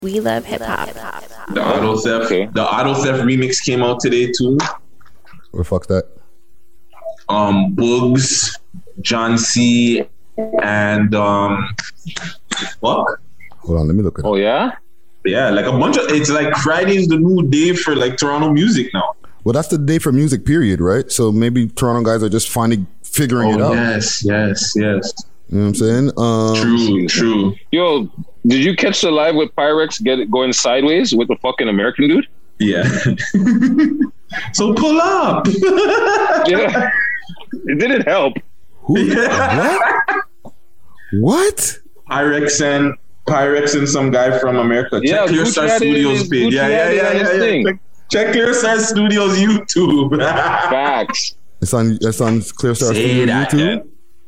We love hip hop. The Auto Theft. Okay. The Auto Theft remix came out today too. Where the fuck's that? Bugs, John C, and fuck. Hold on, let me look at it. Oh yeah. Yeah, like a bunch of. It's like Friday's the new day for like Toronto music now. Well, that's the day for music, period, right? So maybe Toronto guys are just finally figuring it out. Yes. You know what I'm saying? True. Yo, did you catch the live with Pyrex going sideways with the fucking American dude? Yeah. So pull up. Yeah. It didn't help. Who? What? Pyrex and some guy from America. Yeah, Check Clearstar Gucci Studios page. Yeah. Check Clearstar Studios YouTube. Facts. It's on Clearstar Say Studio that, YouTube.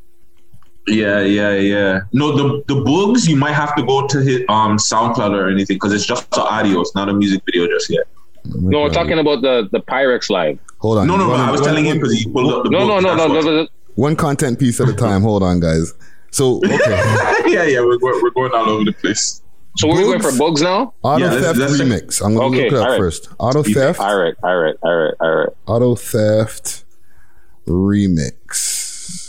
Yeah. No, the Bugs, you might have to go to his SoundCloud or anything because it's just the audio. It's not a music video just yet. No, we're talking about the Pyrex live. Hold on. No. I was telling him because he pulled up the Bugs. No. One content piece at a time. Hold on, guys. So, okay. yeah, we're going all over the place. So we're going for Bugs now? Auto Theft remix. I'm going to look it up first. Auto Theft. All right. Auto Theft remix.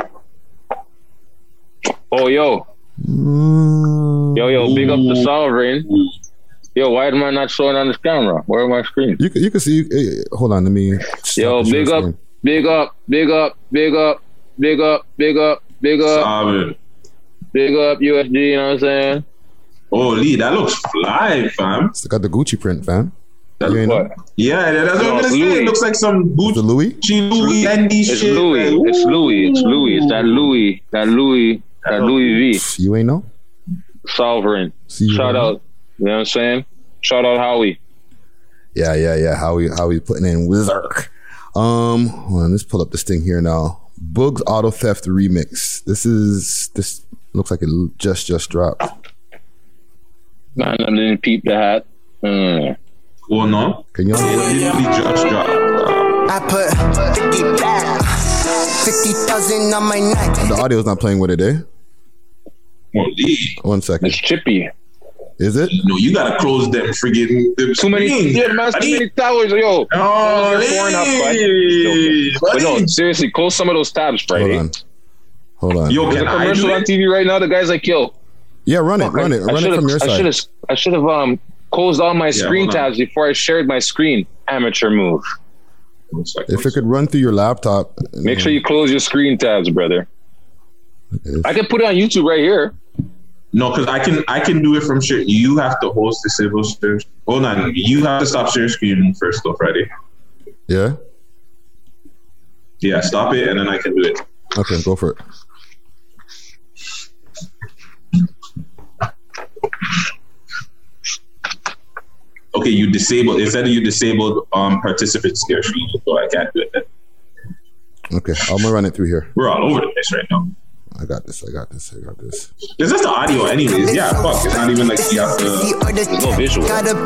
Oh, yo. Yo, big up the Sovereign. Yo, why am I not showing on this camera? Where are my screen? You can see. Hold on, let me. Yo, big up. Solid. Big up USG, you know what I'm saying? Oh, Lee, that looks fly, fam. It's got the Gucci print, fam. That's You ain't what? know? Yeah, that's what I'm gonna say. Louis. It looks like some The Louis? Gucci Louis Andy It's shit. Louis. Like, It's Louis. It's that Louis V. You ain't know? Sovereign. See you Shout later. out. You know what I'm saying? Shout out Howie. Yeah. How we putting in Wizard. Hold on, let's pull up this thing here now. Bugs Auto Theft remix. This looks like it just dropped. Man, I didn't peep the hat. Oh no. Can y'all hear it? It literally just dropped. I put 50,000 on my neck. The audio's not playing with it, eh? Oh, Lee. 1 second. It's chippy. Is it? No, you gotta close them friggin' them Too many. screens. Yeah, man, too many towers, yo. Oh, Lee. But no, buddy. seriously, close some of those tabs, Friday. Hold on. Yo, There's can a I commercial do on it? TV right now. The guy's like, yo. Yeah, run it from your side. I should have closed all my screen hold on. tabs before I shared my screen. Amateur move. If it could run through your laptop. Make sure you close your screen tabs, brother. I can put it on YouTube right here. No, because I can do it from share. You have to host disable share. Hold on. You have to stop share screen first, though, Friday. Yeah? Yeah, stop it, and then I can do it. Okay, go for it. Okay, you disabled. It said you disabled participant share screen, so I can't do it then. Okay, I'm gonna run it through here. We're all over the place right now. I got this. It's just the audio anyways. Yeah, fuck. It's not even like you have to... There's no visual.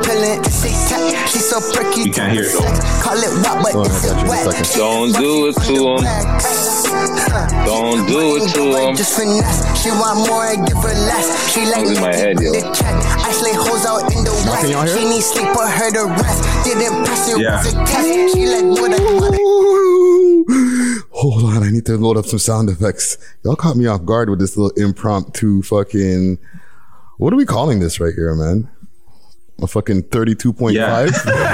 You can't hear it though. Oh, I got you in a second. Don't do it to him. Don't do it to him. She want more, I give her less. She like That was in my head, yo. I slay hoes out in the west. can y'all hear it? She need sleep for her to rest. Didn't press it Yeah. was a test. She like what I Hold on, I need to load up some sound effects. Y'all caught me off guard with this little impromptu fucking. What are we calling this right here, man? A fucking 32.5? Yeah.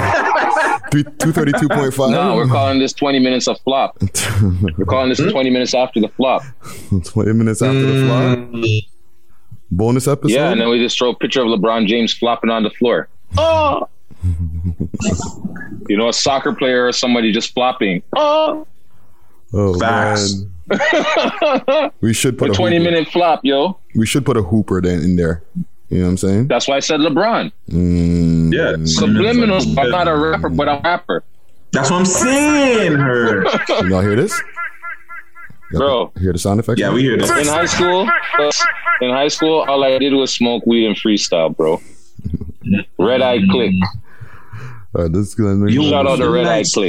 232.5? No, we're calling this 20 minutes of flop. We're calling this 20 minutes after the flop. 20 minutes after the flop. Bonus episode? Yeah, and then we just throw a picture of LeBron James flopping on the floor. Oh! You know, a soccer player or somebody just flopping. Oh! Oh, Facts. man. We should put A a 20-minute flop, yo. We should put a hooper then in there. You know what I'm saying? That's why I said LeBron. Yeah. Subliminals. I'm not a rapper, but I'm a rapper. That's what I'm saying, her. Can y'all hear this? Bro. Hear the sound effects? Yeah, we hear this. In high school, all I did was smoke weed and freestyle, bro. Red Eye Click. All right, this is gonna You Shout out to Red Eye nice. Click.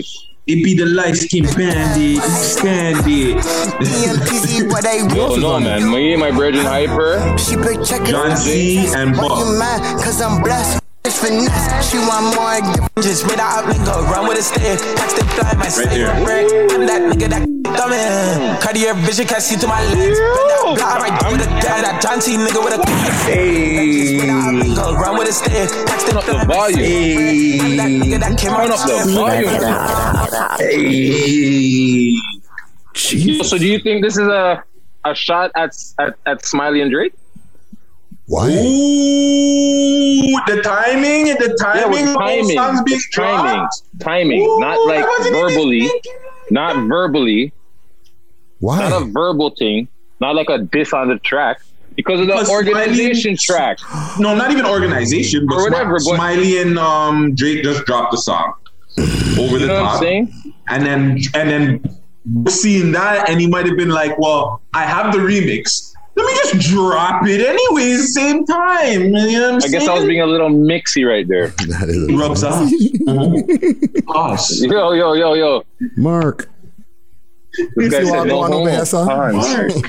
It be the light skin bandit, stand it. EMPZ, what they Yo, no, man. Me and my brethren Hyper. She been checking John C. and Why Buck. you mad? Cause I'm blessed. It's finesse. She want more. Just made out nigga, run with a stick. Catch the fly, my Right there. I'm that nigga that coming. Cartier vision can't see to my legs. Bend that block right there with a guy. That John T nigga with a Hey. nigga, run with a stick. Catch the fly, volume. that nigga that came Turn out up the volume. Hey. So do you think this is a shot at Smiley and Drake? Why? Ooh, the timing. Yeah, with timing. Songs being Timing. Ooh, Not like I wasn't even verbally. thinking. Not verbally. Why? Not a verbal thing. Not like a diss on the track. Because of the Because organization Smiley- track. No, not even organization, but Or whatever, but- Smiley and Drake just dropped the song over You the know what I'm top, saying? and then seeing that, and he might have been like, "Well, I have the remix. Let me just drop it anyways, same time." You know what I'm I saying? guess I was being a little mixy right there. That is Rubs off. Us. Yo. Mark. This guy You said all no going over homo. here, son? Hans.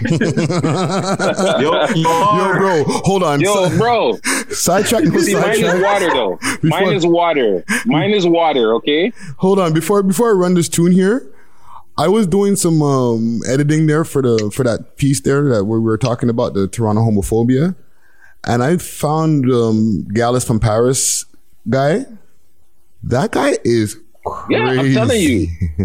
Yo, Yo, bro, hold on. Yo, bro. Sidetrack. See, mine is Sidetrack. water, though. Before- Mine is water, okay? Hold on. Before I run this tune here, I was doing some editing there for that piece there that where we were talking about the Toronto homophobia, and I found Gallus from Paris guy. That guy is crazy. Yeah, I'm telling you.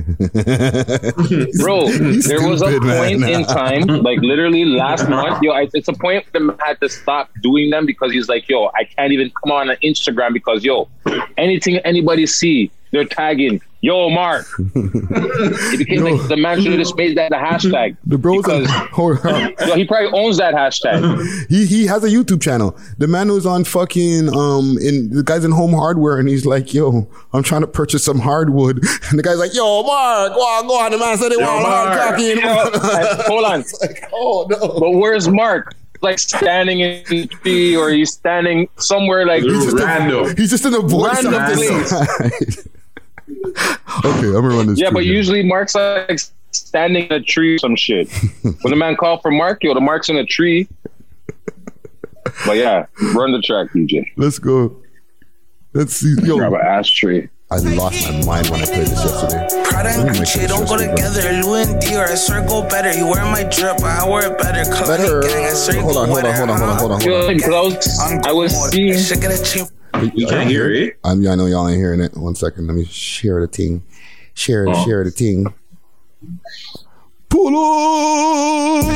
Bro, He's there was a stupid, point man. in time, like literally last month, it's a point that I had to stop doing them because he's like, yo, I can't even come on Instagram because, yo, anything anybody see, they're tagging, yo, Mark. It became like the man should have just made that the hashtag. The bro's because, hold on. yo, he probably owns that hashtag. He has a YouTube channel. The man who's on fucking the guy's in Home Hardware, and he's like, "Yo, I'm trying to purchase some hardwood," and the guy's like, "Yo, Mark, go on." The man said they want hard copy. Hold on. Like, oh no. But where's Mark? Like standing in the tree, or he's standing somewhere like random. He's just in the voice Random of the side. Okay, I'm gonna run this. yeah, through but here. usually Mark's like standing in a tree or some shit. When the man called for Mark, yo, the Mark's in a tree. But yeah, run the track, DJ. Let's go. Let's see. Yo, Grab an ashtray. I lost my mind when I played this yesterday. Prada and Let me make Gucci this don't go just together. Louis and Dior, I swear go better. You wear my drip, I wear it better. Better. Gang, I swear Hold go on. wetter. Yo, because I was seeing. Should get a cheap. You can't hear it. I know y'all ain't hearing it. 1 second. Let me share the thing. Share the thing. Pull up.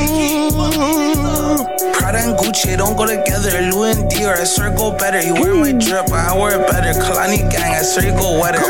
Prada and Gucci don't go together. Louis and Dior, I swear go better. You wear my drip, I wear it better. Kalani gang, I swear you go wetter.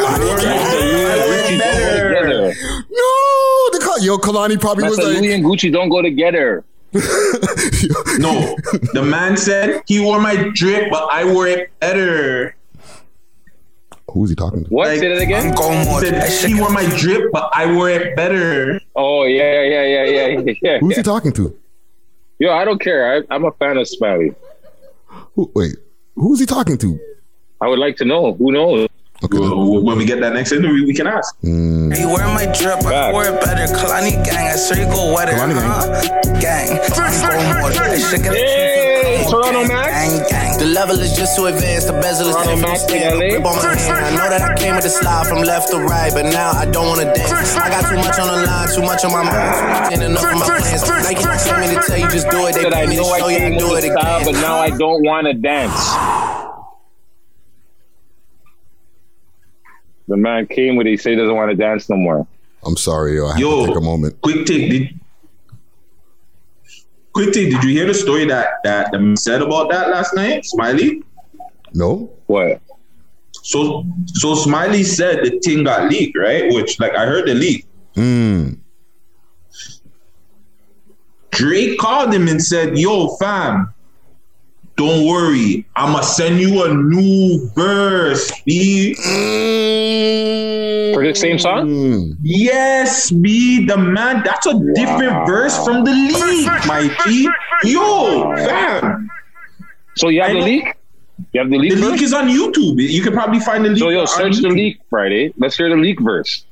Together. No, yo, Kalani probably That's was Louis like, and Gucci don't go together. No, the man said he wore my drip, but I wore it better. who's he talking to? What? Like, Say that again. He said he wore my drip, but I wore it better. Oh yeah. Who's he talking to? Yo, I don't care. I'm a fan of Smiley. Wait, who's he talking to? I would like to know. Who knows? Okay, When we get that next interview, we can ask. You wear my drip, I Back. wear it better. Kalani gang, I swear you go wetter. Kalani gang. Gang. Hey, Toronto Max. Gang. The level is just too advanced. The bezel is Toronto taking Max from in LA. grip on my hand. I know that I came with the slide from left to right, but now I don't wanna dance. I got too much on the line, too much on my mind, too much enough of my plans. Nike don't tell me to tell you just do it. They Said I pay me to know I show you came how to do with it the style, again. but now I don't want to dance. The man came with it. He said he doesn't want to dance no more. I'm sorry, yo. I have Yo, to take a moment. Quick take. Did you hear the story that the man said about that last night, Smiley? No? What? So Smiley said the thing got leaked, right? Which, like, I heard the leak. Drake called him and said, "Yo, fam, don't worry. I'ma send you a new verse, B." For the same song? Yes, B. The man. That's a different verse from the leak, my G. Yo, fam. So you have the leak? You have the leak The verse? leak is on YouTube. You can probably find the leak. So yo, on search the YouTube. leak Friday. Let's hear the leak verse.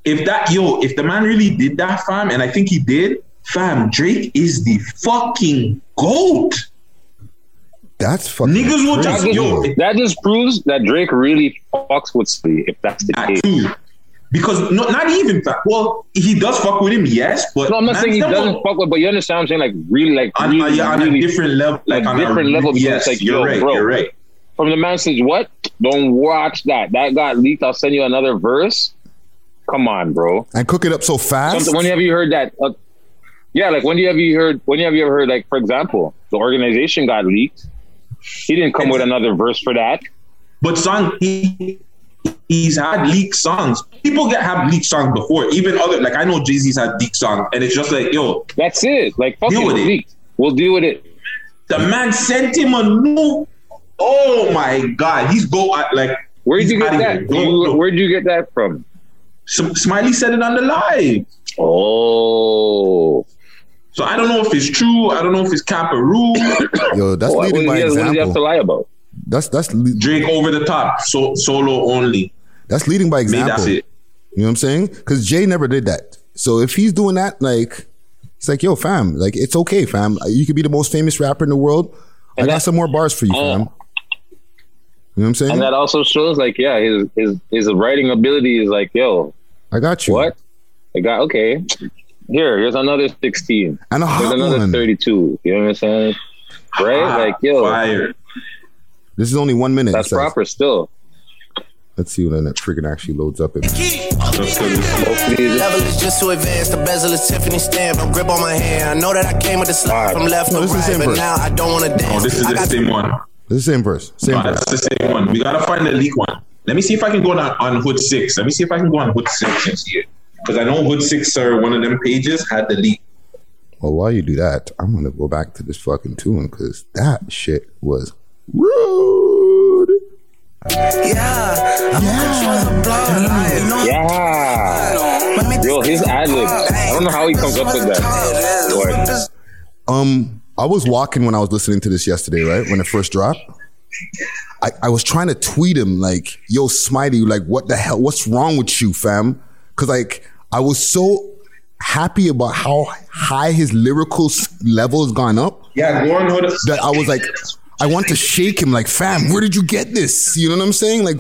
if the man really did that, fam, and I think he did, fam, Drake is the fucking GOAT. That's fucking Niggas will crazy. That just proves that Drake really fucks with Smiley, if that's the case. Too. Because not even well, he does fuck with him, yes, but No, I'm not saying he doesn't fuck with, but you understand what I'm saying? Like really, on a different level, like on a different level. Because yes, it's like, you're right. From the message, what? Don't watch that. That got leaked. I'll send you another verse. Come on, bro. And cook it up so fast. When have you heard that? Yeah, like when have you ever heard, like, for example, the organization got leaked. He didn't come with another verse for that. But he's had leaked songs. People have leaked songs before. Even other, like I know Jay-Z's had leaked songs, and it's just like, yo, that's it. Like, fuck it, leaked. We'll deal with it. The man sent him a new. Oh my God, he's like. Where did you get that? Where did you get that from? Smiley said it on the live. Oh. So I don't know if it's true. I don't know if it's Caparoo. Yo, that's leading by example. What does he have to lie about? That's Drake over the top, solo only. That's leading by example. Maybe that's it. You know what I'm saying? Because Jay never did that. So if he's doing that, like, it's like, yo, fam, like, it's okay, fam. You could be the most famous rapper in the world. I got some more bars for you, fam. You know what I'm saying? And that also shows, like, yeah, his writing ability is like, yo, I got you. What? Okay. Here's another 16. And there's another one. 32. You know what I'm saying? Right? Like, yo. Fire. This is only 1 minute. That's proper still. Let's see when that friggin' actually loads up. Level is just too advanced. The bezel is Tiffany stamp. I'm grip on my hand. I know that I came with the slap from left to right, but now I don't want to dance. Oh, this is the same one. This is the same verse. That's the same one. We gotta find the leak one. Let me see if I can go on Hood 6. Let me see if I can go on Hood 6 and see it. Because I know Hood 6 or one of them pages had the leak. Well, while you do that, I'm going to go back to this fucking tune because that shit was rude. Yeah. Yo, his ad-lib. I don't know how he comes up with that. I was walking when I was listening to this yesterday, right? When it first dropped. I was trying to tweet him like, yo, Smiley, like, what the hell? What's wrong with you, fam? Because, like, I was so happy about how high his lyrical level has gone up. Yeah, go on, Hood. That I was like, I want to shake him like, fam, where did you get this? You know what I'm saying? Like,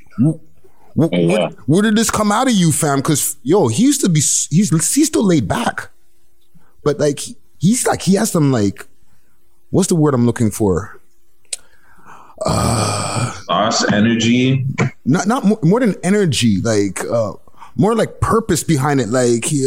where did this come out of you, fam? Because, yo, he used to be, he's still laid back. But, like, he has some, like, what's the word I'm looking for? Energy. Not more than energy, like, more like purpose behind it. Like he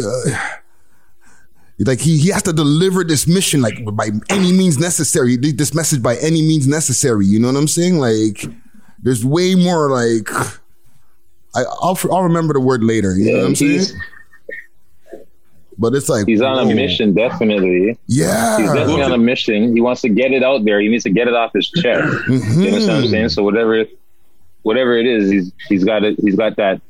has to deliver this mission, like by any means necessary. This message by any means necessary. You know what I'm saying? Like there's way more. Like I'll remember the word later. You know what I'm saying? But it's like he's on a mission, definitely. Yeah, he's definitely on a mission. He wants to get it out there. He needs to get it off his chest. Mm-hmm. You know what I'm saying? So whatever it is, he's got it. He's got that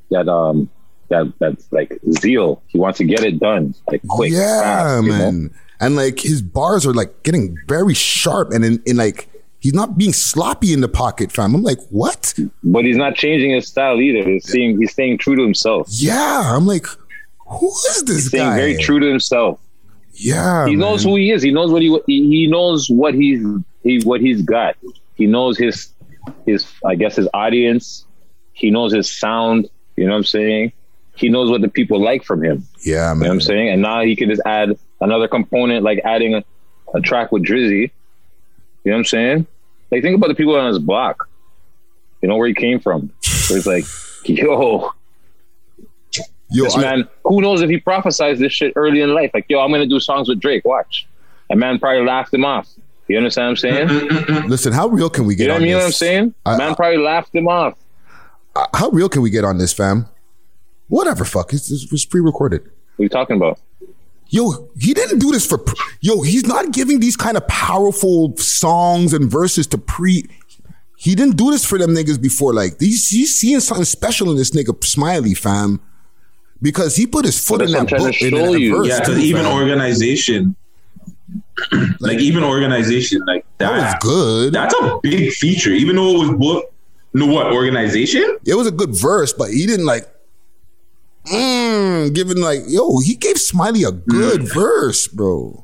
like zeal. He wants to get it done like quick. Yeah, fast, man. You know? And like his bars are like getting very sharp, and in like he's not being sloppy in the pocket, fam. I'm like, what? But he's not changing his style either. He's staying true to himself. Yeah, I'm like, who is this he's guy? Staying very true to himself. Yeah, he knows who he is. He knows he knows what he's got. He knows his I guess his audience. He knows his sound. You know what I'm saying? He knows what the people like from him. Yeah, man. You know what I'm saying? And now he can just add another component, like adding a track with Drizzy. You know what I'm saying? Like, think about the people on his block. You know where he came from. So it's like, yo, this man, who knows if he prophesized this shit early in life? Like, yo, I'm going to do songs with Drake. Watch. And man probably laughed him off. You understand what I'm saying? Listen, how real can we get on this? You know what I'm saying? Man probably laughed him off. How real can we get on this, fam? Whatever, fuck. It was pre-recorded. What are you talking about? Yo, he didn't do this for... Yo, he's not giving these kind of powerful songs and verses to He didn't do this for them niggas before. Like, he's seeing something special in this nigga Smiley, fam. Because he put his foot in that book. In that verse, yeah, because even organization... like, even organization, like that was good. That's a big feature. Even though it was book... No, what? Organization? It was a good verse, but he didn't like... giving like, yo, he gave Smiley a good verse, bro.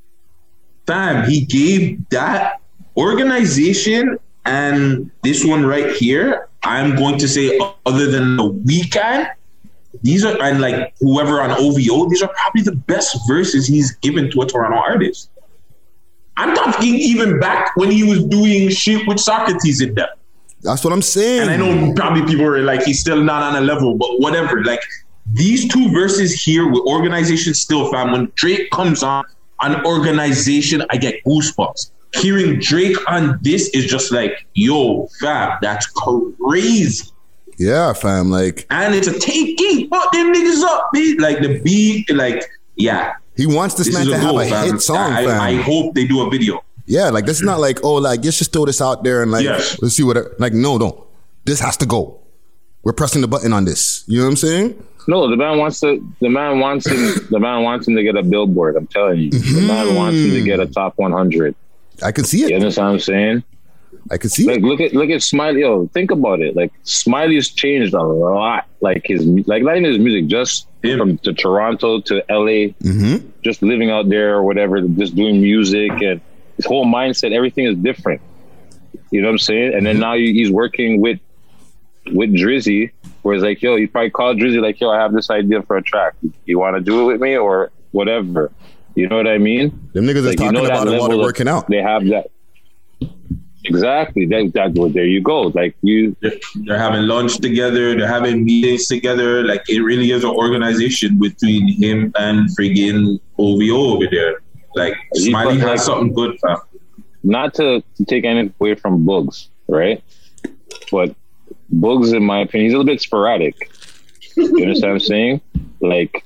Fam, he gave that organization and this one right here. I'm going to say, other than the Weeknd, these are, and like whoever on OVO, these are probably the best verses he's given to a Toronto artist. I'm talking even back when he was doing shit with Socrates in them. That's what I'm saying. And I know probably people are like, he's still not on a level, but whatever. Like these two verses here with Organization still, fam, when Drake comes on Organization, I get goosebumps. Hearing Drake on this is just like, yo, fam, that's crazy. Yeah, fam, like, and it's a taking, fuck them niggas up, beat. Like the beat, like, yeah. He wants this man to have a hit song, fam. I hope they do a video. Yeah, like this is not like, oh, like let's just throw this out there and like let's see what. Like, no, don't. This has to go. We're pressing the button on this. You know what I'm saying? No, the man wants him to get a billboard. I'm telling you, the man wants him to get a top 100. I can see it. You understand what I'm saying? I can see like, it. Look at Smiley. Yo, think about it. Like Smiley's changed a lot. Like not even his music, just from to Toronto to LA, just living out there or whatever, just doing music, and his whole mindset, everything is different. You know what I'm saying? And then now he's working with Drizzy, where it's like, yo, you probably called Drizzy like, yo, I have this idea for a track. You want to do it with me or whatever? You know what I mean? Them niggas like, are talking about it while they're working out. They have that. Exactly. There you go. Like they're having lunch together. They're having meetings together. Like it really is an organization between him and friggin' OVO over there. Like Smiley has something good, fam. Not to take anything away from Bugs, right? But Bugs, in my opinion, he's a little bit sporadic. You understand what I'm saying? Like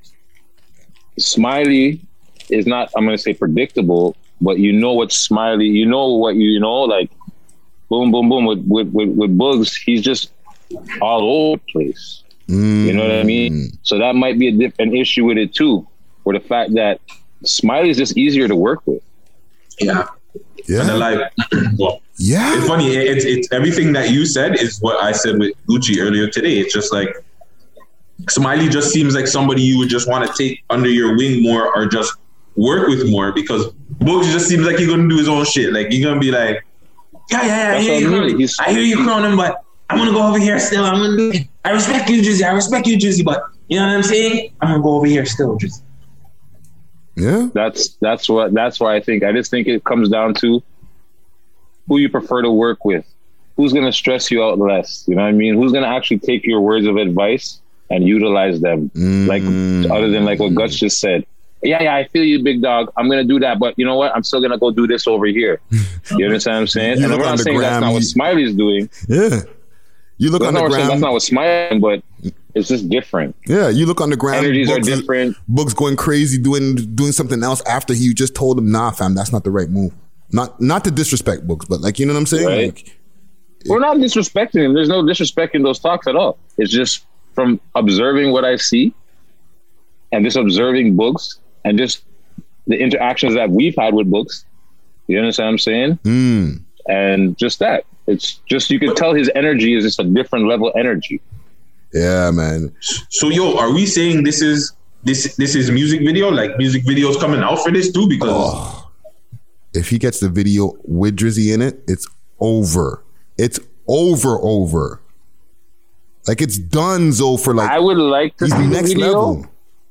Smiley is not, I'm going to say predictable, but you know what Smiley, you know what you know, like boom, boom, boom. With Bugs, he's just all over the place. You know what I mean? So that might be an issue with it too, or the fact that Smiley is just easier to work with. Yeah. And like, well, yeah. It's funny. It's everything that you said is what I said with Gucci earlier today. It's just like Smiley just seems like somebody you would just want to take under your wing more or just work with more, because Bugs just seems like he's gonna do his own shit. Like he's gonna be like, yeah, I hear you crowning, but I'm gonna go over here still. I'm gonna do it. I respect you, Drizzy, but you know what I'm saying? I'm gonna go over here still, Drizzy. Yeah. That's why I just think it comes down to who you prefer to work with. Who's gonna stress you out less? You know what I mean? Who's gonna actually take your words of advice and utilize them? Like other than like what Guts just said. Yeah, I feel you, big dog. I'm going to do that. But you know what? I'm still going to go do this over here. You understand what I'm saying? And I'm not saying that's not what Smiley's doing. Yeah. You look on the gram. That's not what Smiley's, but it's just different. Yeah, you look on the gram. Energies are different. Bugs going crazy doing something else after he just told him, nah, fam, that's not the right move. Not to disrespect Bugs, but like, you know what I'm saying? Right. Like, we're not disrespecting him. There's no disrespect in those talks at all. It's just from observing what I see and just observing Bugs. And just the interactions that we've had with Bugs. You understand what I'm saying? And just that. It's just, you can tell his energy is just a different level energy. Yeah, man. So, yo, are we saying this is music video? Like music videos coming out for this too? Because if he gets the video with Drizzy in it, it's over. It's over. Like it's donezo for like. I would like to see the next video. level.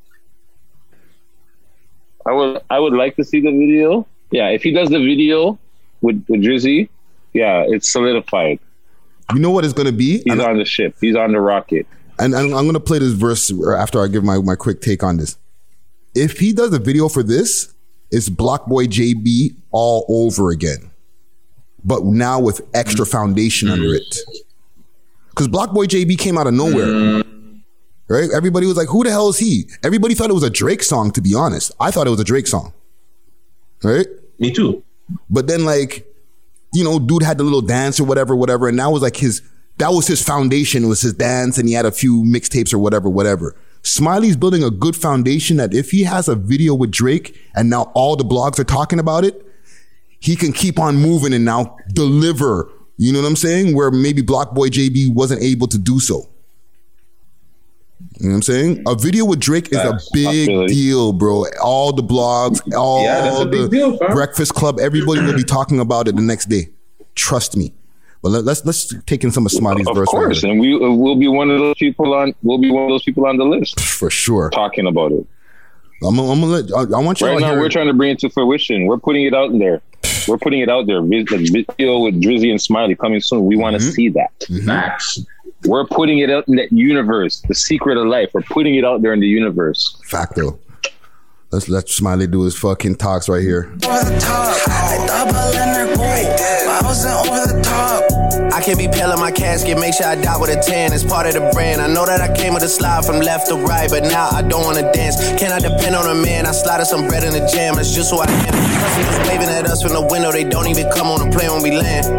I would like to see the video. Yeah, if he does the video with Drizzy, yeah, it's solidified. You know what it's going to be? He's on the ship. He's on the rocket. And I'm going to play this verse after I give my quick take on this. If he does a video for this, it's Block Boy JB all over again. But now with extra foundation under it. Because Block Boy JB came out of nowhere. Right? Everybody was like, who the hell is he? Everybody thought it was a Drake song, to be honest. I thought it was a Drake song. Right? Me too. But then like, you know, dude had the little dance or whatever. And that was like that was his foundation. It was his dance and he had a few mixtapes or whatever. Smiley's building a good foundation that if he has a video with Drake and now all the blogs are talking about it, he can keep on moving and now deliver. You know what I'm saying? Where maybe Block Boy JB wasn't able to do so. You know what I'm saying? A video with Drake is a big deal, bro. All the blogs, that's a big the deal, fam. Breakfast Club, everybody will be talking about it the next day. Trust me. But let's take in some of Smiley's verse. Of course, and we'll be one of those people on. We'll be one of those people on the list for sure. Talking about it. I want you right now. We're trying to bring it to fruition. We're putting it out there. We're putting it out there. Video with Drizzy and Smiley coming soon. We want to see that. Max. We're putting it out in the universe. The secret of life. We're putting it out there in the universe. Facto. Let's let Smiley do his fucking talks right here. Over the top, I double in her I wasn't over the top. I can't be pale in my casket, make sure I die with a 10. It's part of the brand. I know that I came with a slide from left to right, but now I don't wanna dance. Can I depend on a man? I slided some bread in the jam. That's just who I am. Customers waving at us from the window. They don't even come on the plane when we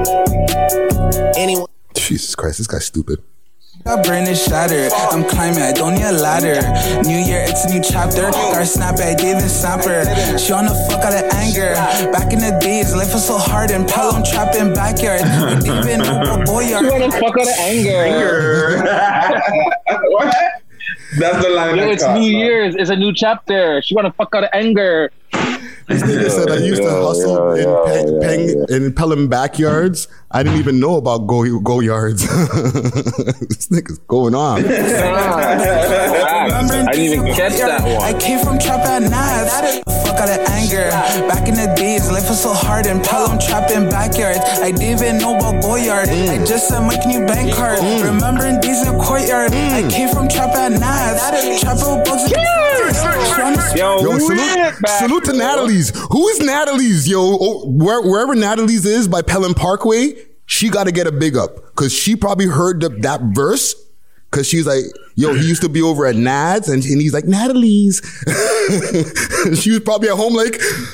land. Anyone. Jesus Christ, this guy's stupid. My brain is shattered. I'm climbing, I don't need a ladder. New year, it's a new chapter. Got her snap at Dave and Snapper. She wanna fuck out of anger. Back in the days, life was so hard and Pelham trapping backyard. We didn't even know boyard. She wanna fuck out of anger. What? That's the line. Yo, it's New Year's. It's a new chapter. She wanna fuck out of anger. This nigga said I used to hustle in Pelham backyards. I didn't even know about go yards. This nigga's going on. I didn't even catch that one. I came from trap at Nats. Fuck out of anger. Back in the days, life was so hard and Pelham trapping backyards. I didn't even know about Boyard. I just said my new bank card. Remembering days in the courtyard. I came from trap at Nats. Trapper bugs. Yo, salute to Natalie's. Who is Natalie's? Yo, wherever Natalie's is by Pelham Parkway, she got to get a big up because she probably heard that verse because she's like, yo, he used to be over at Nads and he's like, Natalie's. She was probably at home like,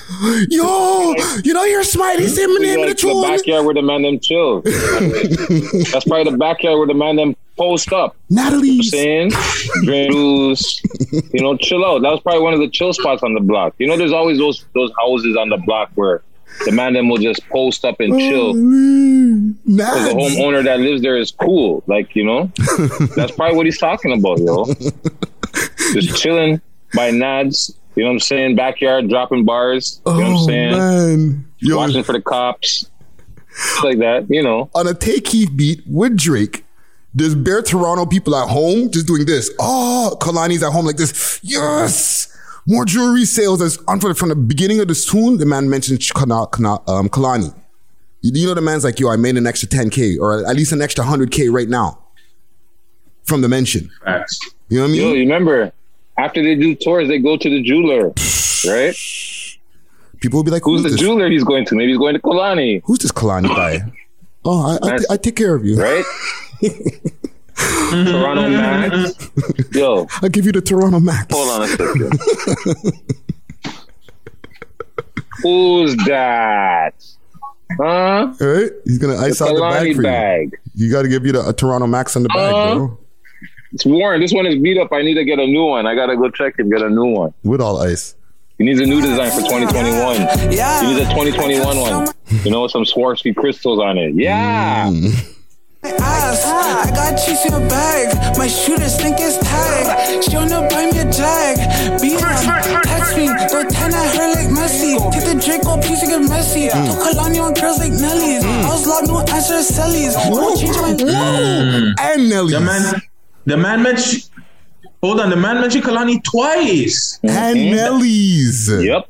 yo, you know, you're Smiley saying my name in the tune. The backyard where the man them chill. That's probably the backyard where the man them post up. Natalie's. Saying, drink juice, you know, chill out. That was probably one of the chill spots on the block. You know, there's always those houses on the block where the man them will just post up and chill. Because the homeowner that lives there is cool. Like, you know, that's probably what he's talking about, yo. Just chilling by Nads. You know what I'm saying? Backyard, dropping bars. You know what I'm saying? Man. Yo, watching for the cops. Like that, you know. On a Take Keith beat with Drake, there's bare Toronto people at home just doing this. Oh, Kalani's at home like this. Yes! More jewelry sales. As from the beginning of this tune, the man mentioned Kalani. You know the man's like, yo, I made an extra 10K or at least an extra 100K right now from the mention. Facts. You know what I mean? Yo, you remember, after they do tours, they go to the jeweler, right? People will be like, who's the jeweler he's going to? Maybe he's going to Kalani. Who's this Kalani guy? Oh, I take care of you. Right? Toronto Max. Yo. I'll give you the Toronto Max. Hold on a second. Who's that? Huh? All right. He's going to ice out the bag for you. You got to give you a Toronto Max on the bag, bro. It's Warren. This one is beat up. I need to get a new one. I got to go check and get a new one. With all ice. He needs a new design for 2021. He needs a 2021 one. You know, with some Swarovski crystals on it. Yeah. I got cheese in a bag. My shooters think it's tag. She wanna buy me a jag. Beat on, text me. Throw 10 at her like Messi. Take the Draco piece and get messy. Throw Kalani on girls like Nelly's. I was locked, no answer to Selly's. No change my and Nelly's. The man mentioned. Hold on, the man mentioned Kalani twice. And Nelly's. Yep.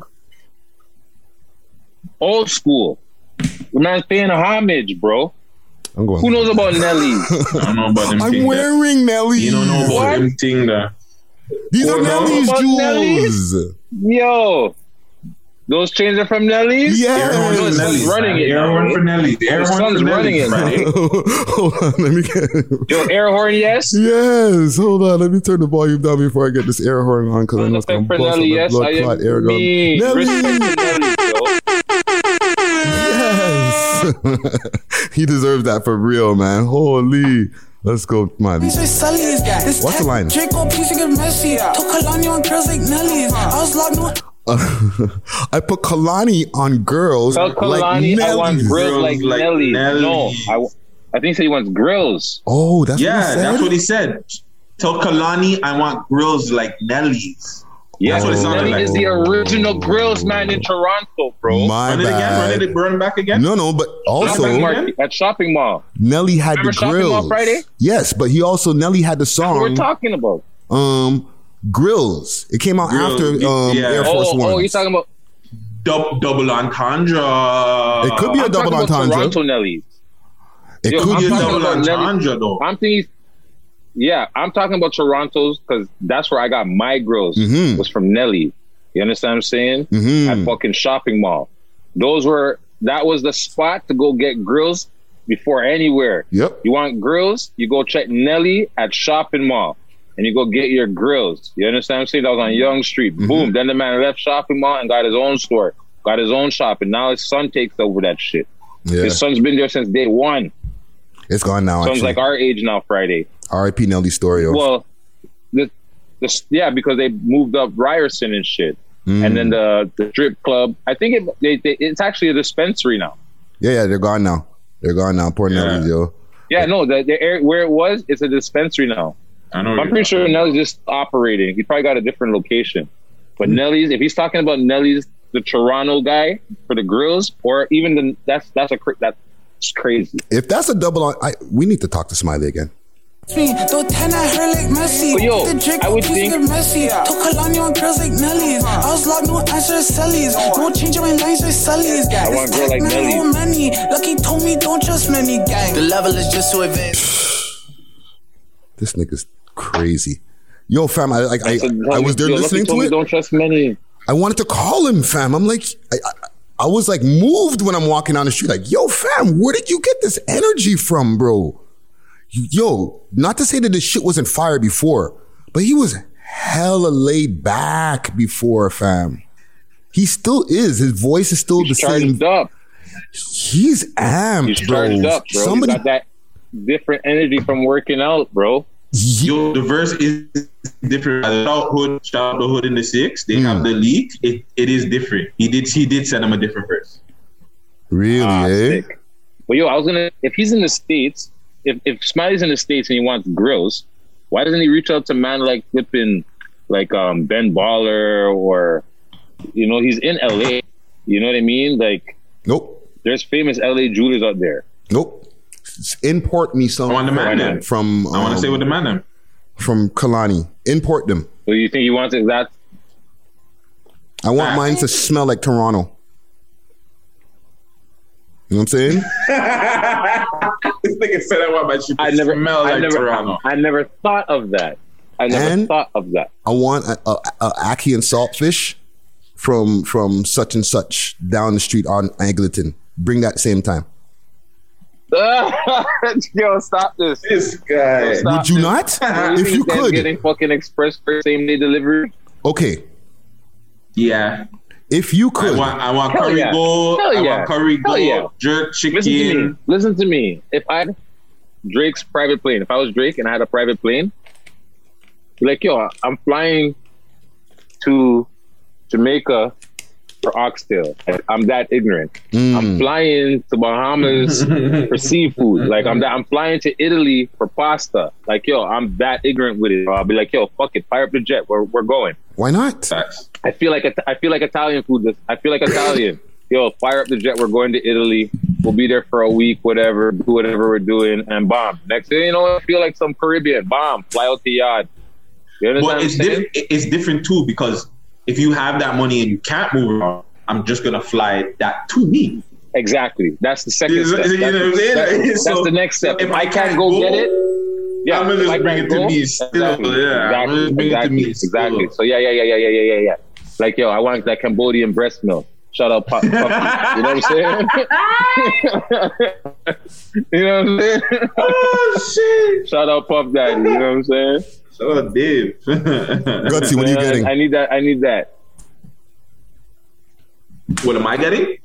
Old school. The man's paying homage, bro. Who knows about Nelly? I don't know about them. I'm wearing Nelly. You don't know about them thing there. These are Nelly's jewels. Yo, those chains are from Nelly's? Yeah. His son's running it. Air horn for Nelly. His son's running it. Hold on, let me get. Yo, air horn, yes? Yes. Hold on, let me turn the volume down before I get this air horn on because I know it's going to bust on the blood clot air gun. Nelly. He deserves that for real, man. Holy. Let's go, Miley. What's the line? I put Kalani on girls like Nelly. I want grills like Nelly. No, I think he said he wants grills. Oh, that's what he said. Tell Kalani I want grills like Nelly's. Yeah, That's what it sounded Nelly like. is the original grills man in Toronto, bro. My Run it again. bad. Run back again. No, but also At shopping mall. Nelly had Remember the Shopping grills. Mall Friday? Yes, but Nelly had the That's what we're song talking about. Grills. It came out Grills, after yeah. Air Force One. Oh, you're talking about. Double entendre. It could be a I'm double talking about entendre. Toronto Nelly. It Yo, could I'm be a talking double. about Nelly. entendre though. I'm thinking. Yeah, I'm talking about Toronto's because that's where I got my grills. Mhm. Was from Nelly. You understand what I'm saying? Mhm. At fucking shopping mall. That was the spot to go get grills before anywhere. Yep. You want grills? You go check Nelly at shopping mall. And you go get your grills. You understand what I'm saying? That was on Yonge Street. Boom. Then the man left shopping mall and got his own store. Got his own shop. And now his son takes over that shit. Yeah. His son's been there since day one. It's gone now. Son's Actually. like our age now Friday. R.I.P. Nelly story. Well, because they moved up Ryerson and shit. And then the strip club. I think it's actually a dispensary now. Yeah, they're gone now. Poor Nelly's, yo. Yeah, no, the area where it was, it's a dispensary now. I know. I'm pretty sure Nelly's just operating. He probably got a different location. But Nelly's, if he's talking about Nelly's, the Toronto guy for the grills, or even that's crazy. If that's a double on, we need to talk to Smiley again. Throw 10 at her like Messi. But yo, the Drake I would piece think- of Messi. Took Kalani on girls like Nelly's. I was locked, no answer Sully's. No change my lines with Sully's. I want a girl like Nelly. No money. Lucky told me don't trust many gang. The level is just so advanced. This nigga's crazy. Yo, fam, I was there Yo, listening Lucky told to me it. Don't trust many. I wanted to call him, fam. I'm like, I was like moved when I'm walking down the street. Like, yo, fam, where did you get this energy from, bro? Yo, not to say that this shit wasn't fire before, but he was hella laid back before, fam. He still is. His voice is still the same. Charged up. He's amped, He's bro. charged up, bro. Somebody, He got that different energy from working out, bro. Yo, the verse is different. Shout out the hood in the 6. They have the leak. It is different. He did send him a different verse. really, eh? Sick. But yo, if he's in the States, if Smiley's in the States and he wants grills, why doesn't he reach out to man like flipping like Ben Baller, or he's in LA. You know what I mean? Like, Nope. there's famous LA jewelers out there. Nope. Import me some I want the man them. from I want to say with the man them. from Kalani. Import them. So you think he wants it that? I want mine to smell like Toronto. You know what I'm saying? This nigga said I want my shit to smell like Toronto. I never thought of that. I never thought of that. I want a ackee and saltfish from such and such down the street on Angleton. Bring that same time. Yo, stop this. This guy. Stop Would you this. not? You If think you that's could. getting fucking express for same day delivery. Okay. Yeah. If you could. I want Hell curry yeah. gold. Hell I yeah. want curry Hell gold, yeah. jerk chicken. Listen to me. If I had Drake's private plane, if I was Drake and I had a private plane, be like, yo, I'm flying to Jamaica for oxtail. I'm that ignorant. I'm flying to Bahamas for seafood. Like I'm flying to Italy for pasta. Like, yo, I'm that ignorant with it. I'll be like, yo, fuck it, fire up the jet. We're going. Why not? I feel like Italian food. I feel like Italian. Yo, fire up the jet. We're going to Italy. We'll be there for a week, whatever, do whatever we're doing, and bomb. Next thing you know, I feel like some Caribbean. Bomb. Fly out to Yard. You understand But what I'm saying? it's different too, because if you have that money and you can't move around, I'm just gonna fly that to me. Exactly. That's the second You know step. what I'm saying? That's So, the next step. if If I I can't can't go go, get it, yeah, I'm gonna if just I bring can't it to go, me still. Exactly. Yeah, I'm gonna just bring it to me Exactly. still. So yeah. Like, yo, I want that Cambodian breast milk. Shout out Puffy. You know what I'm saying? You know what I'm saying? Oh shit! Shout out Puff Daddy. You know what I'm saying? Shout out Dave. Gutsy, what are you getting? I need that. What am I getting?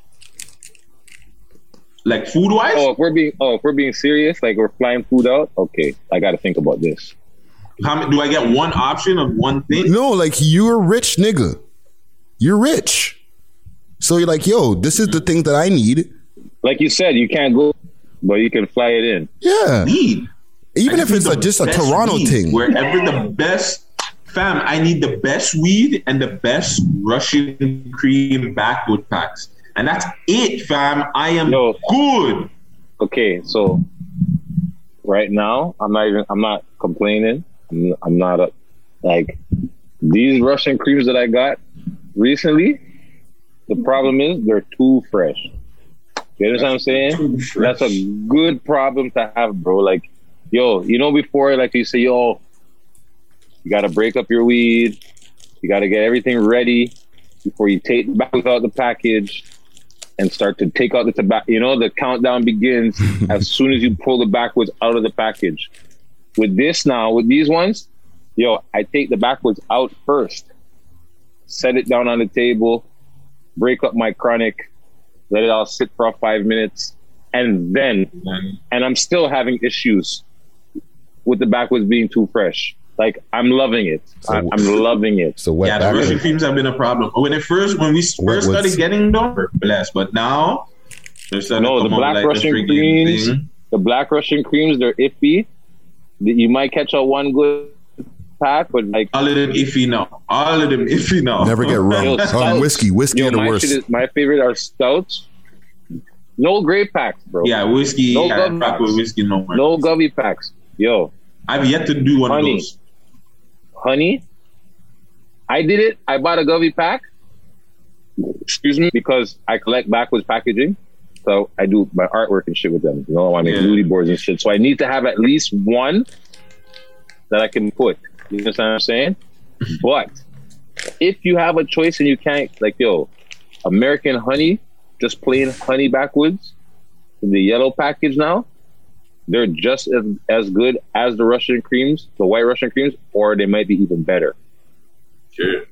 Like food wise? Oh, if we're being serious, like we're flying food out. Okay, I got to think about this. Do I get one option of one thing? No, like you're a rich nigga. You're rich. So you're like, yo, this is the thing that I need. Like you said, you can't go, but you can fly it in. Yeah. Need. Even if it's just a Toronto thing. Wherever the best, fam, I need the best weed and the best Russian cream backwood packs. And that's it, fam. I am good. Okay, so right now, I'm not complaining. I'm not like these Russian creams that I got recently. The problem is they're too fresh. You understand what I'm saying? That's a good problem to have, bro. Like, yo, before, like you say, yo, you got to break up your weed. You got to get everything ready before you take it back without the package and start to take out the tobacco. The countdown begins as soon as you pull the backwoods out of the package. With these ones, yo, I take the backwoods out first, set it down on the table, break up my chronic, let it all sit for 5 minutes, and I'm still having issues with the backwoods being too fresh. Like, I'm loving it. I'm loving it. So the Russian creams have been a problem. When we first started getting them, we're blessed. But now, the black Russian creams, they're iffy. You might catch out one good pack, but like all of them iffy now. Never get wrong. Whiskey are the worst. My favorite are stouts. No grape packs, bro. Yeah, whiskey. No govy packs. With whiskey no more. No govy packs. Yo, I've yet to do one of those. Honey, I did it. I bought a govy pack. Excuse me, because I collect backwards packaging. So I do my artwork and shit with them. I make moody boards and shit. So I need to have at least one that I can put. You understand what I'm saying? But if you have a choice and you can't, like, American honey, just plain honey backwoods, in the yellow package now, they're just as good as the Russian creams, the white Russian creams, or they might be even better. Sure. You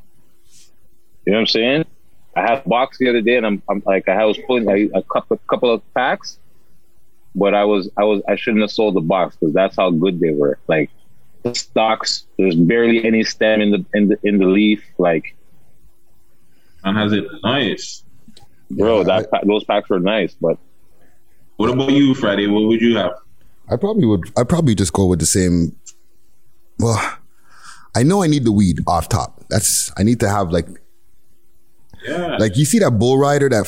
know what I'm saying? I had a box the other day, and I was pulling a couple of packs, but I shouldn't have sold the box because that's how good they were. Like, the stalks, there's barely any stem in the leaf. Like, and has it nice, bro. Those packs were nice, but. What about you, Friday? What would you have? I'd probably just go with the same. Well, I know I need the weed off top. I need to have like you see that bull rider, that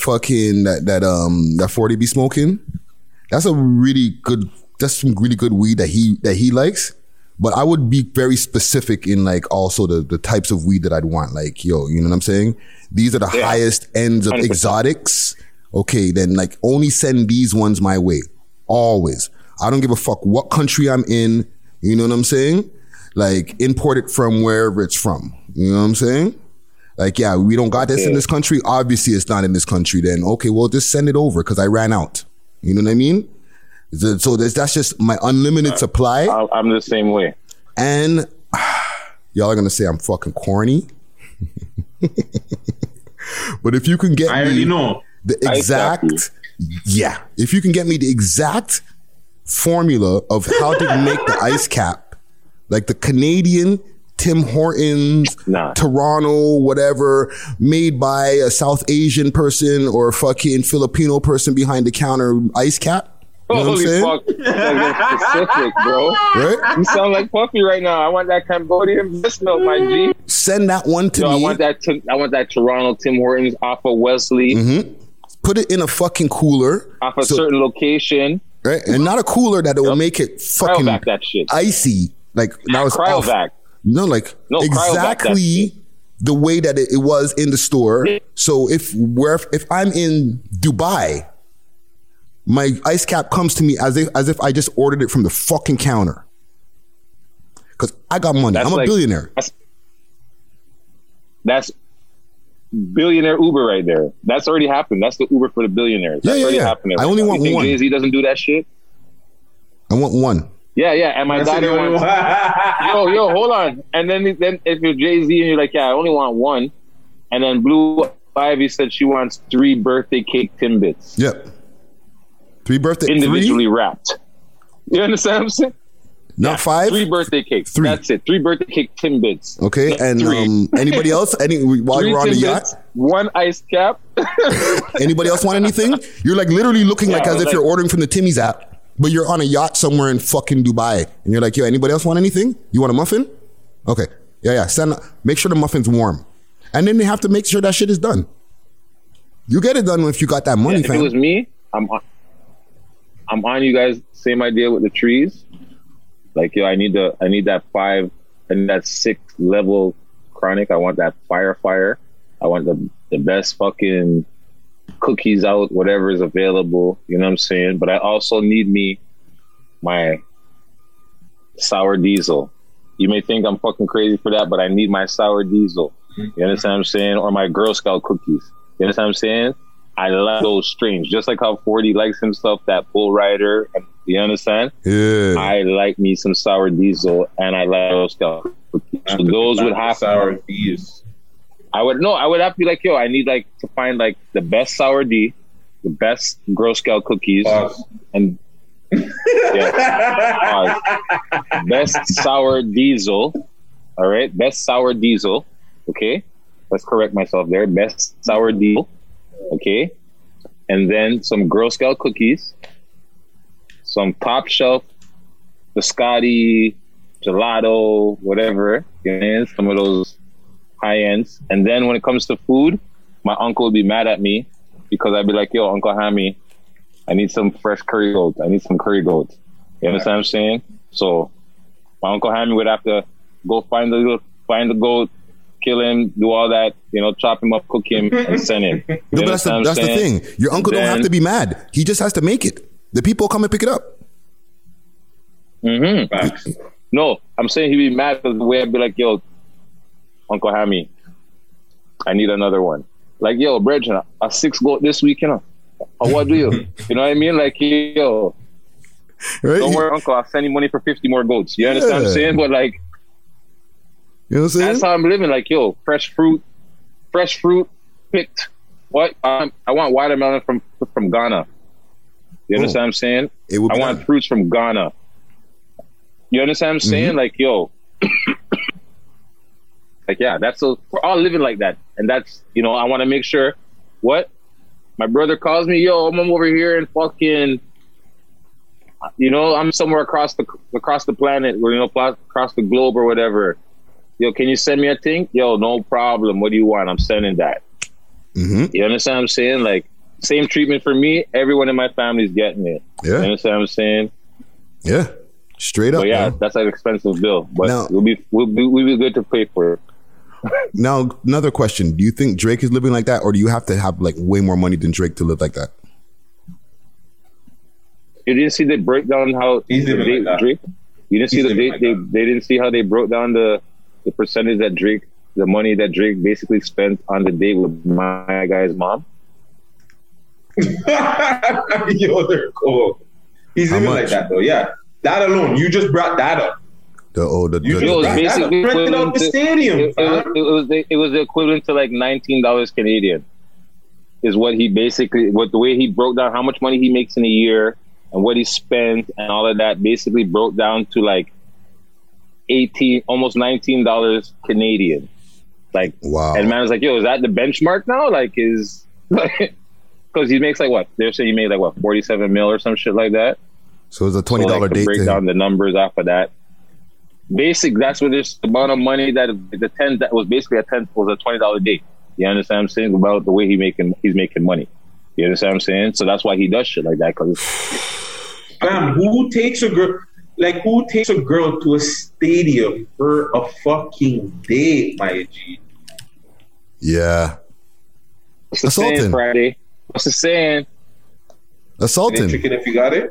40 be smoking. That's some really good weed that he likes. But I would be very specific in like also the types of weed that I'd want. Like, you know what I'm saying? These are the highest ends of 100%. Exotics. Okay, then like only send these ones my way. Always. I don't give a fuck what country I'm in. You know what I'm saying? Like, import it from wherever it's from. You know what I'm saying? Like, yeah, we don't got this in this country. Obviously, it's not in this country. Then, okay, well, just send it over because I ran out. You know what I mean? So that's just my unlimited supply. I'm the same way. And y'all are going to say I'm fucking corny. But if you can get I already know. The exact, if you can get me the exact formula of how to make the ice cap, like the Canadian Tim Hortons, Toronto, whatever, made by a South Asian person or a fucking Filipino person behind the counter ice cap. You know Holy fuck, that's specific, bro. Right? You sound like Puffy right now. I want that Cambodian breast milk, my G. Send that one to me. I want that Toronto Tim Hortons off of Wesley. Mm-hmm. Put it in a fucking cooler. Off a certain location. Right? And not a cooler that will make it fucking that shit. Icy. Like, that was cryovac. Exactly the way that it was in the store. Yeah. So if I'm in Dubai, my ice cap comes to me as if I just ordered it from the fucking counter. Because I got money. I'm a billionaire. That's billionaire Uber right there. That's already happened. That's the Uber for the billionaires. That's already happened. I only want one. Jay-Z doesn't do that shit? I want one. Yeah. And my daughter wants... Yo, hold on. And then if you're Jay-Z and you're like, I only want one. And then Blue Ivy said she wants 3 birthday cake Timbits. Yep. 3 birthday... Individually wrapped. You understand what I'm saying? Not 5? 3 birthday cakes. 3. That's it. 3 birthday cake Timbits. Okay, and anybody else? While you're on the yacht? 1 ice cap. Anybody else want anything? You're like literally looking like as if you're ordering from the Timmy's app. But you're on a yacht somewhere in fucking Dubai, and you're like, yo, anybody else want anything? You want a muffin? Okay, yeah. Make sure the muffin's warm, and then they have to make sure that shit is done. You get it done if you got that money, If fam. it was me, I'm on you guys. Same idea with the trees. Like, yo, I need that 5 and that 6 level chronic. I want that fire. I want the best fucking cookies out, whatever is available. You know what I'm saying? But I also need my sour diesel. You may think I'm fucking crazy for that, but I need my sour diesel. You understand what I'm saying? Or my Girl Scout cookies. You understand what I'm saying? I like those strains. Just like how 40 likes himself that Bull Rider. You understand? Yeah. I like me some sour diesel, and I like Girl Scout cookies. So those would have sour D's. I would have to be like, yo, I need like to find like the best sour D, the best Girl Scout cookies, and best sour diesel. All right, best sour diesel. Okay, let's correct myself there. Best sour diesel. Okay, and then some Girl Scout cookies, some top shelf, biscotti, gelato, whatever. You know, some of those high ends. And then when it comes to food, my uncle would be mad at me because I'd be like, yo, Uncle Hammy, I need some fresh curry goat. I need some curry goat. You understand what I'm saying? So my Uncle Hammy would have to go find the goat, kill him, do all that, you know, chop him up, cook him, and send him. No, but that's the thing. Your uncle don't have to be mad. He just has to make it. The people come and pick it up. Mm-hmm. No, I'm saying he'd be mad because the way I'd be like, yo, Uncle Hammy, I need another one. Like, yo, Bridget, a 6 goat this week, you know. Or what do you? You know what I mean? Like, yo, right? Don't worry, Uncle, I'll send you money for 50 more goats. You understand what I'm saying? But like, you know what I'm saying? That's how I'm living. Like, yo, fresh fruit picked. What? I want watermelon from Ghana. You understand what I'm saying? I want fruits from Ghana. You understand what I'm saying? Like, yo, like, yeah, we're all living like that. And that's, you know, I want to make sure my brother calls me, yo, I'm over here and fucking, you know, I'm somewhere across the planet, or, you know, across the globe or whatever. Yo, can you send me a thing? Yo, no problem. What do you want? I'm sending that. You understand what I'm saying? Like, same treatment for me. Everyone in my family is getting it. Yeah. You understand what I'm saying? Yeah. Straight up. But yeah, man. that's an expensive bill. But now, we'll be good to pay for it. Now, another question. Do you think Drake is living like that, or do you have to have like way more money than Drake to live like that? You didn't see the breakdown how He's living like that. Drake? You didn't see the date? They didn't see how they broke down the percentage that Drake, the money that Drake basically spent on the date with my guy's mom? Yo, they're cool. He's living like that though. Yeah, that alone. You just brought that up. Basically rented out the stadium. It was the equivalent to like $19 Canadian. Is what he basically, what the way he broke down how much money he makes in a year and what he spent and all of that basically broke down to like almost $19 Canadian. Like, wow. And man was like, yo, is that the benchmark now? Like, is because he makes like what? They're saying he made like what, 47 mil or some shit like that. So it was a $20 date. Break down the numbers off of that. That's what this amount of money that the 10 that was basically was a $20 date. You understand what I'm saying? About the way he's making money. You understand what I'm saying? So that's why he does shit like that. Cause fam, who takes a girl to a stadium for a fucking date, my G? Yeah. What's the saying, Friday? What's the saying? Assaulting. Chicken if you got it.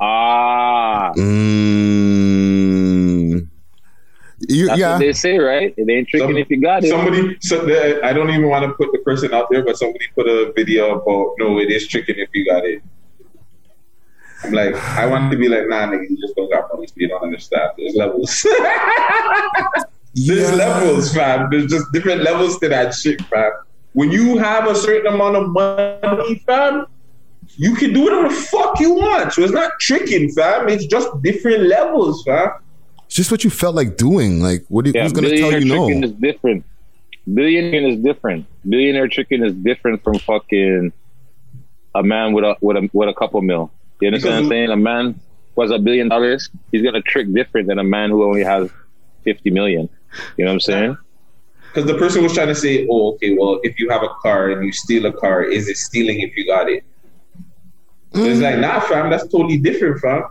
That's what they say, right? It ain't tricking if you got it. I don't even want to put the person out there, but somebody put a video about, no, it is tricking if you got it. I'm like, I want to be like, nah, nigga, you just don't got money, so you don't understand. There's levels. There's levels, fam. There's just different levels to that shit, fam. When you have a certain amount of money, fam, you can do whatever the fuck you want. So it's not tricking, fam. It's just different levels, fam. It's just what you felt like doing. Like, who's going to tell you no? Tricking is different. Billionaire is different. Billionaire tricking is different from fucking a man with a couple mil. You understand what I'm saying? was $1 billion, he's gonna trick different than a man who only has 50 million. You know what I'm saying? Because the person was trying to say, oh, okay, well, if you have a car and you steal a car, is it stealing if you got it? It's like, nah, fam, that's totally different, fam.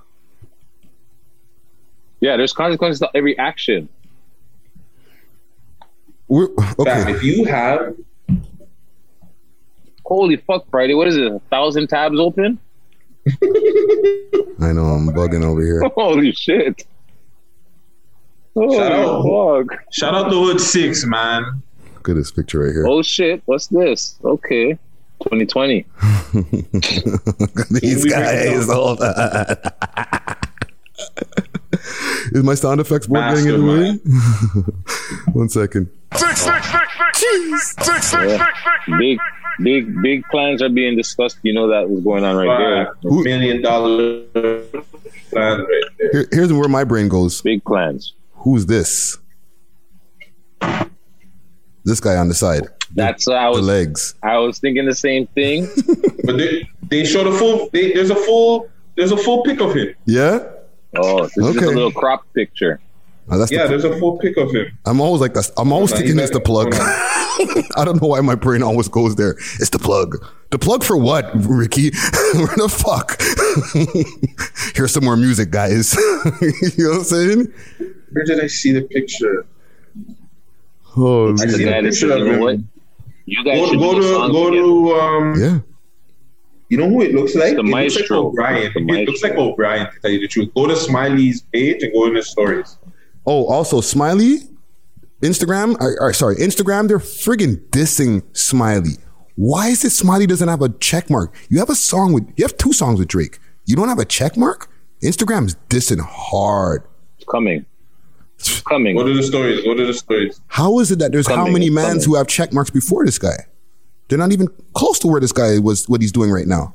Yeah, there's consequences to every action. Okay. Fam, if you have... Holy fuck, Friday, what is it, 1,000 tabs open? I know, I'm bugging over here. Holy shit. Shout out to Hood 6, man. Look at this picture right here. Oh shit, what's this? Okay. 2020. These guys, hold on. Is my sound effects board getting in the way? 1 second. Yeah. Big plans are being discussed. You know that was going on right there. $1 million plan right there. Here's where my brain goes. Big plans. Who's this? This guy on the side. That's the legs. I was thinking the same thing. But they showed a full. There's a full pic of him. Yeah. Oh, this is a little crop picture. Oh, there's a full pic of him. I'm always like that. I'm always thinking it's the plug. I don't know why my brain always goes there. It's the plug. The plug for what, Ricky? Where the fuck? Here's some more music, guys. You know what I'm saying? Where did I see the picture? Oh, I see the picture of him. You guys go to yeah. You know who it looks like? The Maestro. It looks like O'Brien, to tell you the truth. Go to Smiley's page and go in the stories. Oh, also Smiley, Instagram. Instagram. They're friggin' dissing Smiley. Why is it Smiley doesn't have a check mark? You have 2 songs with Drake. You don't have a check mark? Instagram's dissing hard. It's coming. Go to the stories. How is it that there's how many mans who have check marks before this guy? They're not even close to where this guy was, what he's doing right now.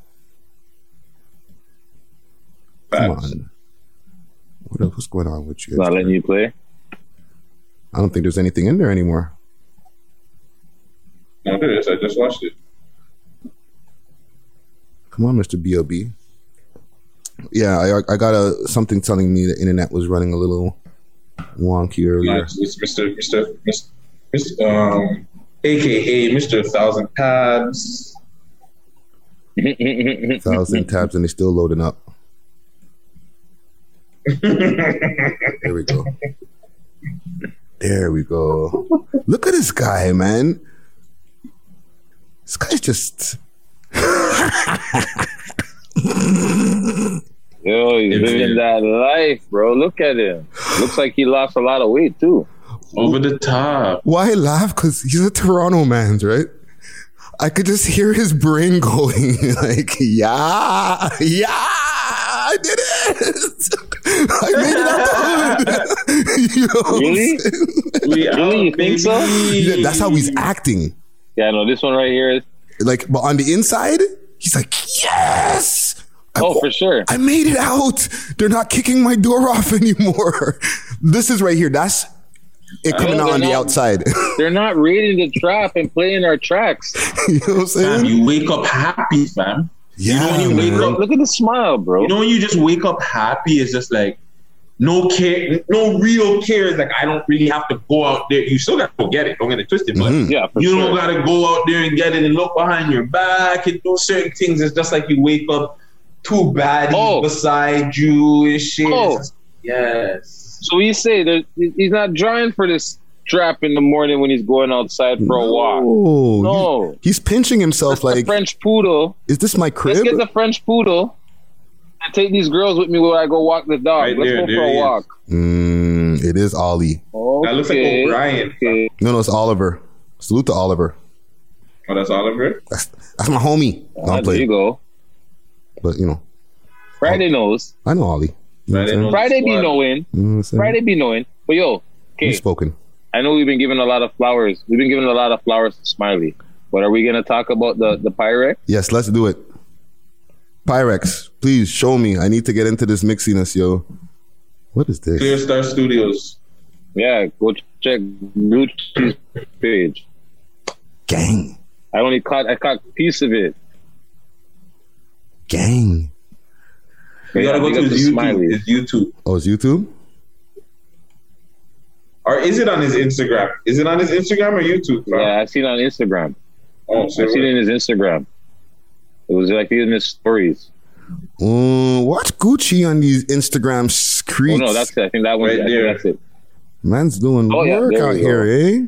Come on. What's going on with you? Not letting you play? I don't think there's anything in there anymore. No, there is. I just watched it. Come on, Mr. B.O.B. Yeah, I got something telling me the internet was running a little wonky earlier. It's Mr. AKA Mr. 1,000 Tabs. 1,000 tabs and they're still loading up. There we go. There we go. Look at this guy, man. This guy's just... Yo, he's living that life, bro. Look at him. Looks like he lost a lot of weight, too. Over the top. Why laugh? Because he's a Toronto man, right? I could just hear his brain going like, yeah, I did it. I made it out the hood. You know really? You think so? Yeah, that's how he's acting. Yeah, no, this one right here is... Like, but on the inside, he's like, yes! For sure. I made it out. They're not kicking my door off anymore. This is right here. That's it coming out on the outside. They're not raiding the trap and playing our tracks. You know what I'm saying? Fam, you wake up happy, fam. Yeah, you know when you wake up, look at the smile, bro. You know when you just wake up happy, it's just like no care, no real care. It's like I don't really have to go out there. You still got to go get it. Don't get it twisted, but yeah, you don't got to go out there and get it and look behind your back and do certain things. It's just like you wake up, 2 baddies beside you and shit. Yes. So you say that he's not drawing for this strap in the morning when he's going outside for a walk. No. He's pinching himself like the French poodle. Is this my crib? Let's get the French poodle and take these girls with me where I go walk the dog. Right Let's there, go for a walk. It is Ollie. Okay. That looks like O'Brien. Okay. No, it's Oliver. Salute to Oliver. Oh, that's Oliver? That's my homie. There you go. But, you know. Friday knows. I know Ollie. Friday be knowing. Friday be knowing. But yo, okay. You've spoken. I know we've been giving a lot of flowers. We've been giving a lot of flowers to Smiley. But are we going to talk about the Pyrex? Yes, let's do it. Pyrex, please show me. I need to get into this mixiness, yo. What is this? Clear Star Studios. Yeah, go check Gucci's page. Gang. I caught a piece of it. Gang. You gotta go big to up his YouTube. Smiley. His YouTube. Oh, it's YouTube? Or is it on his Instagram? Is it on his Instagram or YouTube? Bro? Yeah, I seen it on Instagram. Oh, I seen it in his Instagram. It was like in his stories. Watch Gucci on these Instagram Oh streets. no, that's it. I think that one. Right I think there. that's it. Man's doing yeah, work there out we go. here, eh?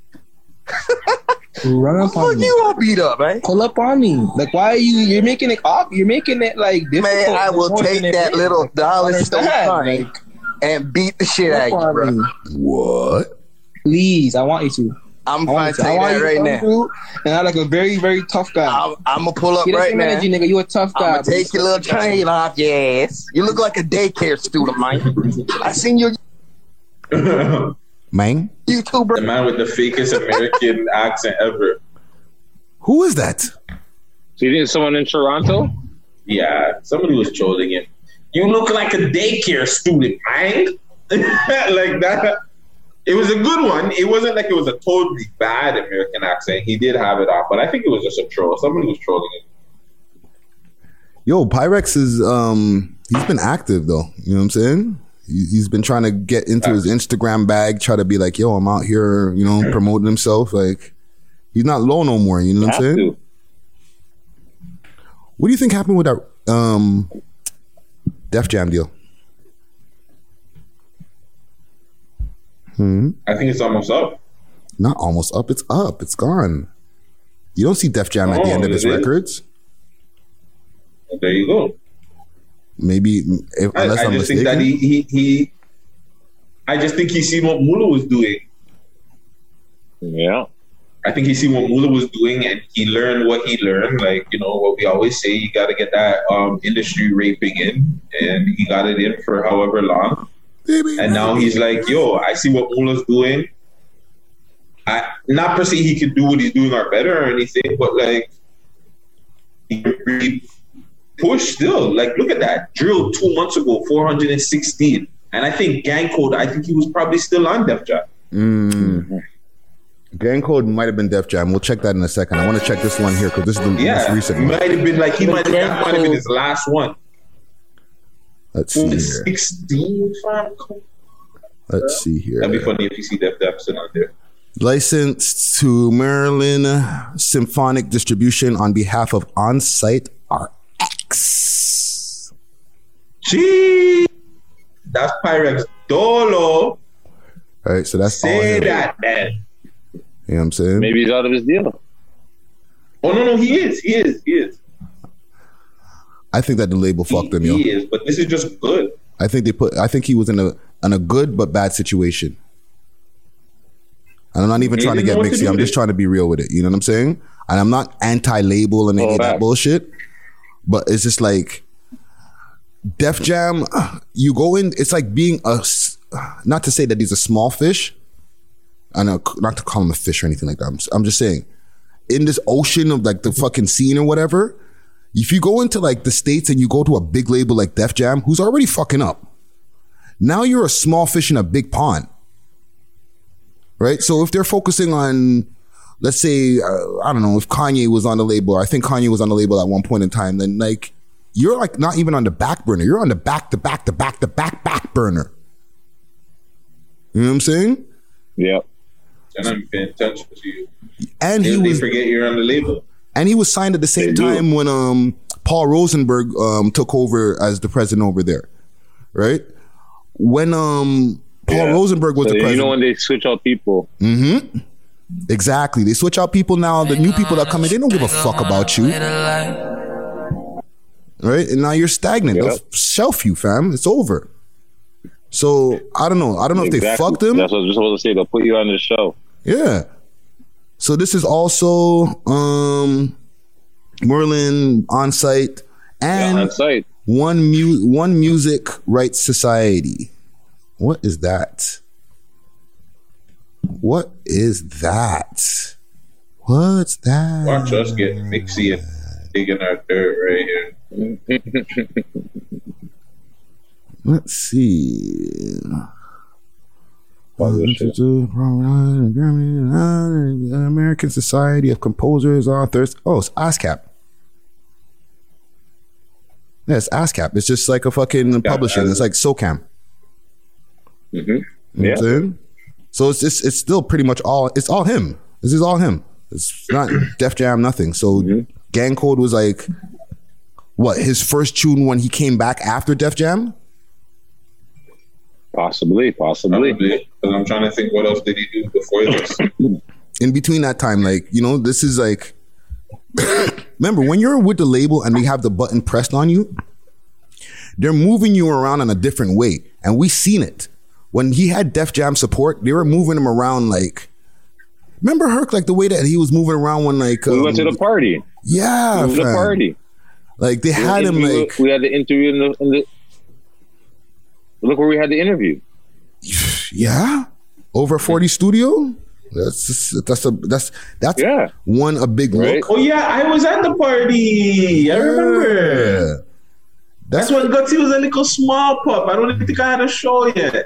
Run up on me. You all beat up, man. Pull up on me. Like, why are you're making it up? You're making it like difficult. Man, I will More take than that it little is. dollar Understand? store thing Like, and beat the shit out pull of up you, on bro. me. What? Please, I want you to. I'm I fine want to you to. I take want that you right to now. come through and I'm like a very, very tough guy. I'm gonna pull up Get right some now. energy, nigga. You a tough guy. I'm gonna take your little chain off your ass. You look like a daycare student, man. I seen your Man? YouTuber. The man with the fakest American accent ever. Who is that? So you think someone in Toronto? Yeah, somebody was trolling him. You look like a daycare student, man. Like that. It was a good one. It wasn't like it was a totally bad American accent. He did have it off, but I think it was just a troll. Somebody was trolling him. Yo, Pyrex is he's been active though. You know what I'm saying? He's been trying to get into his Instagram bag, try to be like, yo, I'm out here, you know, promoting himself. Like, he's not low no more. You know what I'm saying? To. What do you think happened with that Def Jam deal? I think it's almost up. Not almost up. It's up. It's gone. You don't see Def Jam at the end of his it is? records. There you go. Maybe, unless I I'm just mistaken. think that he I just think he seen what Mula was doing. Yeah. I think he seen what Mula was doing and he learned what he learned. Like, you know, what we always say, you got to get that industry raping in. And he got it in for however long. And now he's like, yo, I see what Mula's doing. Not per se he could do what he's doing or better or anything, but like, he can really push still. Like, look at that. Drill 2 months ago, 416. And I think Gang Code, I think he was probably still on Def Jam. Gang Code might have been Def Jam. We'll check that in a second. I want to check this one here because this is the most Yeah, recent he one. might have been like, that might have been his last one. Let's see here. 16. Let's see here. That'd be funny if you see Def Dapson on there. Licensed to Maryland Symphonic Distribution on behalf of Onsite RX. Gee, that's Pyrex Dolo. All right, so that's all Say him. that, man. You know what I'm saying? Maybe he's out of his deal. Oh no, he is. I think that the label fucked him, yo. He is, but this is just good. I think he was in a good but bad situation. And I'm not even He trying to didn't get know what to mixy. do I'm with just it. trying to be real with it. You know what I'm saying? And I'm not anti-label and any of that right. bullshit. But it's just like Def Jam, you go in, it's like being not to say that he's a small fish. I know, not to call him a fish or anything like that. I'm just saying, in this ocean of like the fucking scene or whatever, if you go into like the States and you go to a big label like Def Jam, who's already fucking up, now you're a small fish in a big pond. Right? So if they're focusing on, let's say, I don't know, if Kanye was on the label, or I think Kanye was on the label at one point in time, then like, you're like not even on the back burner. You're on the back burner. You know what I'm saying? Yeah. And I'm paying attention to you. And They forget you're on the label. And he was signed at the same time when Paul Rosenberg took over as the president over there, right? When Paul Rosenberg was So the president. you know when they switch out people. Mm-hmm. Exactly. They switch out people now. The new people that come in, they don't give a fuck about you. Right? And now you're stagnant. Yep. They'll shelf you, fam. It's over. So, I don't know. I don't know if they Exactly. fucked him. That's what I was supposed to say. They'll put you on the show. Yeah. So this is also Merlin on site and On site. One Music Rights Society. What is that? What is that? What's that? Watch us get mixy and digging our dirt right here. Let's see. American Society of Composers, Authors. Oh, it's ASCAP. Yeah, it's ASCAP. It's just like a fucking publishing. It's like SOCAM. Mm-hmm. You know what I'm saying? So it's still pretty much all him. This is all him. It's not Def Jam, nothing. So Gang Code was like, what, his first tune when he came back after Def Jam? Possibly. Because I'm trying to think, what else did he do before this? In between that time, like, you know, this is like, remember when you're with the label and they have the button pressed on you, they're moving you around in a different way. And we seen it. When he had Def Jam support, they were moving him around like, remember Herc, like the way that he was moving around when like we went to the party. Yeah, we went to the party. Like they had him like, we had the interview in the look where we had the interview. Yeah, over 40 studio. That's one a big look. Oh yeah, I was at the party. I remember. That's when Gutsy was a little small pup. I don't think I had a show yet.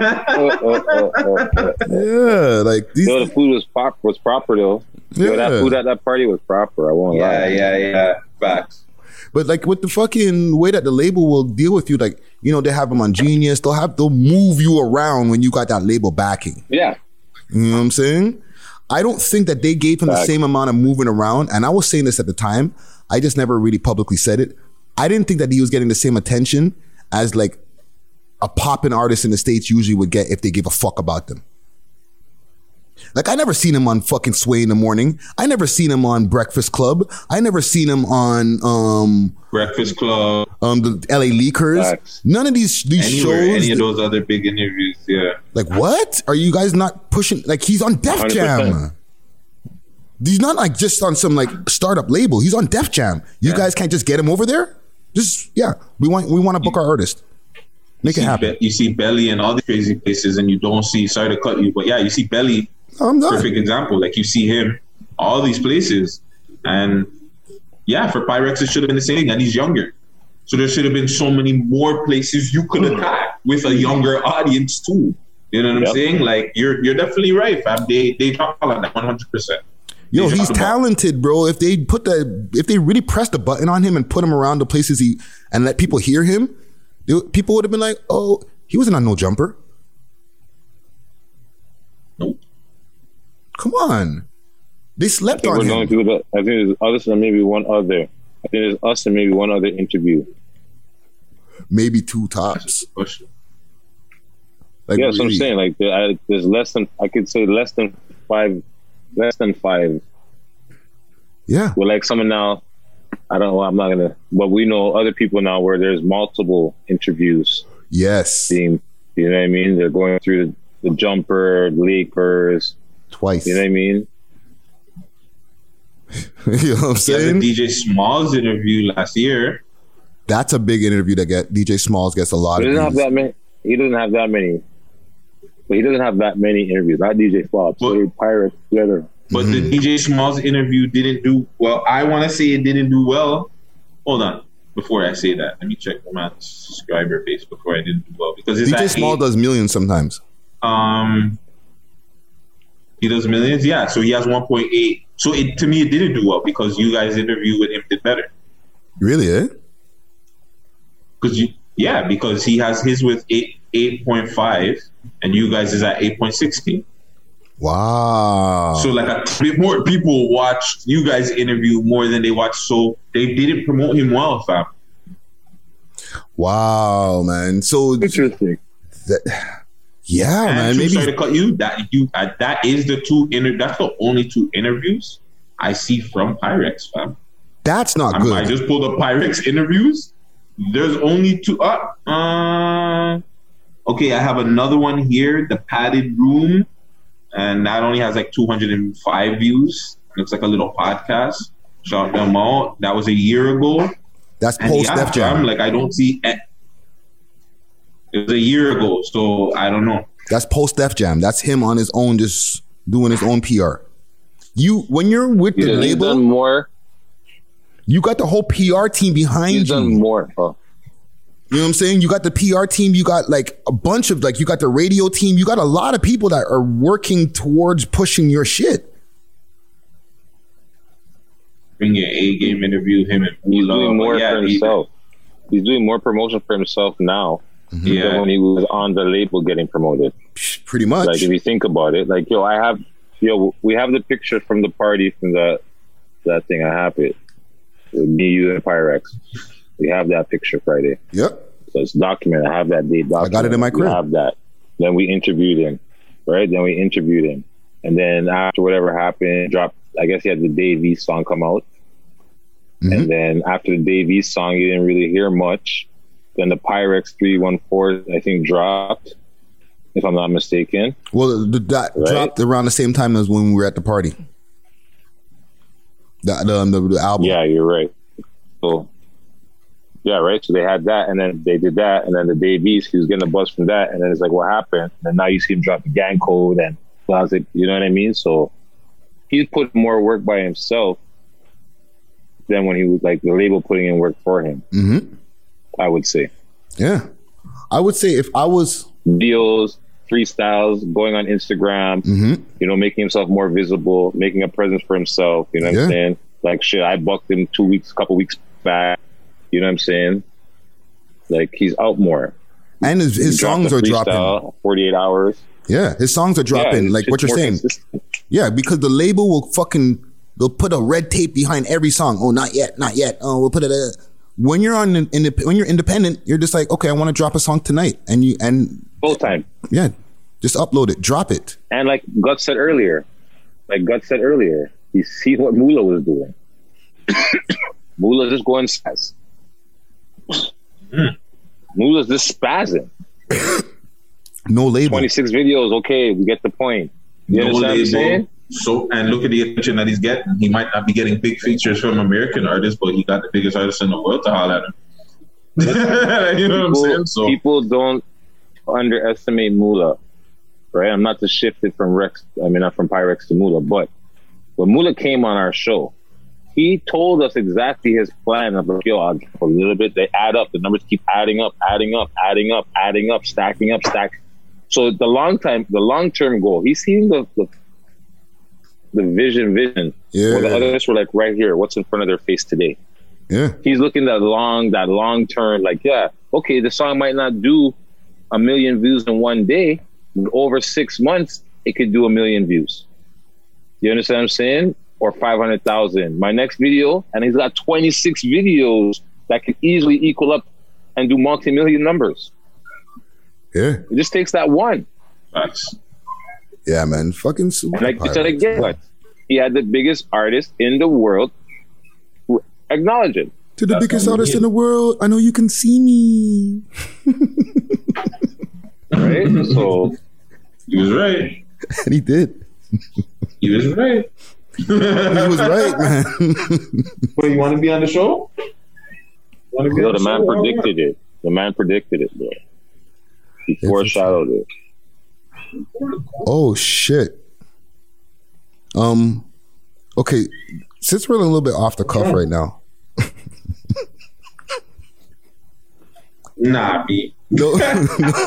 Yeah, like these. The food was proper though. Yeah, that food at that party was proper. I won't lie. Yeah. Facts. But like with the fucking way that the label will deal with you, like, you know, they have them on Genius. They'll move you around when you got that label backing. Yeah. You know what I'm saying? I don't think that they gave him the same amount of moving around. And I was saying this at the time. I just never really publicly said it. I didn't think that he was getting the same attention as like a poppin' artist in the States usually would get if they gave a fuck about them. Like, I never seen him on fucking Sway in the Morning. I never seen him on Breakfast Club. I never seen him on Breakfast Club, the LA Leakers. None of these shows. Any of those other big interviews, yeah. Like, what? Are you guys not pushing? Like, he's on Def Jam. He's not like just on some like startup label. He's on Def Jam. You guys can't just get him over there? Just, we want to book our artist. Make it happen. You see Belly in all the crazy places and you don't see, sorry to cut you, but yeah, you see Belly. Perfect example. Like, you see him all these places, and yeah, for Pyrex it should have been the same thing, and he's younger, so there should have been so many more places you could attack with a younger audience too. You know what I'm saying? Like, you're definitely right, fam. They talk about that 100%. Yo, he's talented, bro. If they really pressed the button on him and put him around the places and let people hear him, people would have been like, oh, he wasn't on No Jumper. Nope. Come on. They slept on him. I think there's us and maybe one other. I think there's us and maybe one other interview. Maybe two tops. Like, yeah, that's what I'm saying. Like, there's less than five. Yeah. Well, like someone now, I don't know, I'm not gonna, but we know other people now where there's multiple interviews. Yes. You know what I mean? They're going through the Jumper, Lakers. Twice. You know what I mean? You know what I'm saying? The DJ Smalls interview last year. That's a big interview that DJ Smalls gets a lot of. He doesn't have that many. But he doesn't have that many interviews. Not DJ Smalls. Pirate Glitter. But the DJ Smalls interview didn't do well. I want to say it didn't do well. Hold on. Before I say that, let me check my subscriber base before I didn't do well, because DJ Small does millions sometimes. He does millions, yeah. So he has 1.8. So to me, it didn't do well because you guys interviewed with him did better. Really, eh? Because he has his with 8.5, and you guys is at 8.16. Wow. So like a bit more people watched you guys interview more than they watched. So they didn't promote him well, fam. Wow, man. So interesting. Man. Maybe sorry to cut you. That is the that's the only two interviews I see from Pyrex, fam. That's not good. I just pulled up Pyrex interviews. There's only two. Okay, I have another one here, The Padded Room, and that only has like 205 views. Looks like a little podcast. Shout them out. That was a year ago. That's post Def Jam. Like, I don't see it. It was a year ago, so I don't know. That's post Def Jam. That's him on his own, just doing his own PR. When you're with the label, done more. You got the whole PR team behind you. He's done more. Oh. You know what I'm saying? You got the PR team. You got like a bunch of you got the radio team. You got a lot of people that are working towards pushing your shit. Bring your A game interview him and he's doing more for himself. He's doing more promotion for himself now Yeah. than when he was on the label getting promoted. Pretty much. Like if you think about it, like we have the picture from the party from that thing. I have it. Me, you, and Pyrex. We have that picture Friday. Yep. So it's documented. I have that date documented. I got it in my crib. We have that. Then we interviewed him, right? And then after whatever happened, dropped. I guess he had the Dave East song come out. Mm-hmm. And then after the Dave East song, you didn't really hear much. Then the Pyrex 314, I think, dropped, if I'm not mistaken. Well, that dropped around the same time as when we were at the party. The album. Yeah, you're right. So, yeah, right. So they had that, and then they did that, and then the Dave East, he was getting a buzz from that, and then it's like, what happened? And now you see him drop the Gang Code and Classic. You know what I mean? So he's put more work by himself than when he was like the label putting in work for him. Mm-hmm. I would say. Yeah, I would say if I was deals, freestyles, going on Instagram, you know, making himself more visible, making a presence for himself. You know what I'm saying? Like shit, I bucked him couple weeks back. You know what I'm saying? Like he's out more, and his songs are dropping 48 hours. Yeah, his songs are dropping. Like what you're saying. Consistent. Yeah, because the label will they'll put a red tape behind every song. Oh, not yet. Oh, we'll put it. When you're when you're independent, you're just like, okay, I want to drop a song tonight, and full time. Yeah, just upload it, drop it. And like Gut said earlier, you see what Mula was doing. Mula's just going spaz. Mula's just spazzing. No label. 26 videos. Okay, we get the point. You understand what I'm saying? So, and look at the attention that he's getting. He might not be getting big features from American artists, but he got the biggest artists in the world to holler at him. You know what I'm saying? So people don't underestimate Mula, right? I'm not to shift it from not from Pyrex to Mula, but when Mula came on our show, he told us exactly his plan. I'm like, yo, I'll drop a little bit. They add up. The numbers keep adding up, stacking up. So the long-term goal, he's seen the vision. Yeah. Where the others were like right here, what's in front of their face today. Yeah. He's looking that long term, like, yeah, okay, the song might not do 1 million views in one day, but over 6 months, it could do 1 million views. You understand what I'm saying? Or 500,000. My next video, and he's got 26 videos that could easily equal up and do multi-million numbers. Yeah. It just takes that one. Nice. Yeah, man. Fucking super. And like you said again, he had the biggest artist in the world acknowledge it. To the biggest artist in the world, I know you can see me. Right? So he was right. And he did. He was right. He was right, man. Well, you want to be on the show? The man predicted it. The man predicted it, bro. He foreshadowed it. Oh shit. Okay, since we're a little bit off the cuff right now. Nah, B. No. I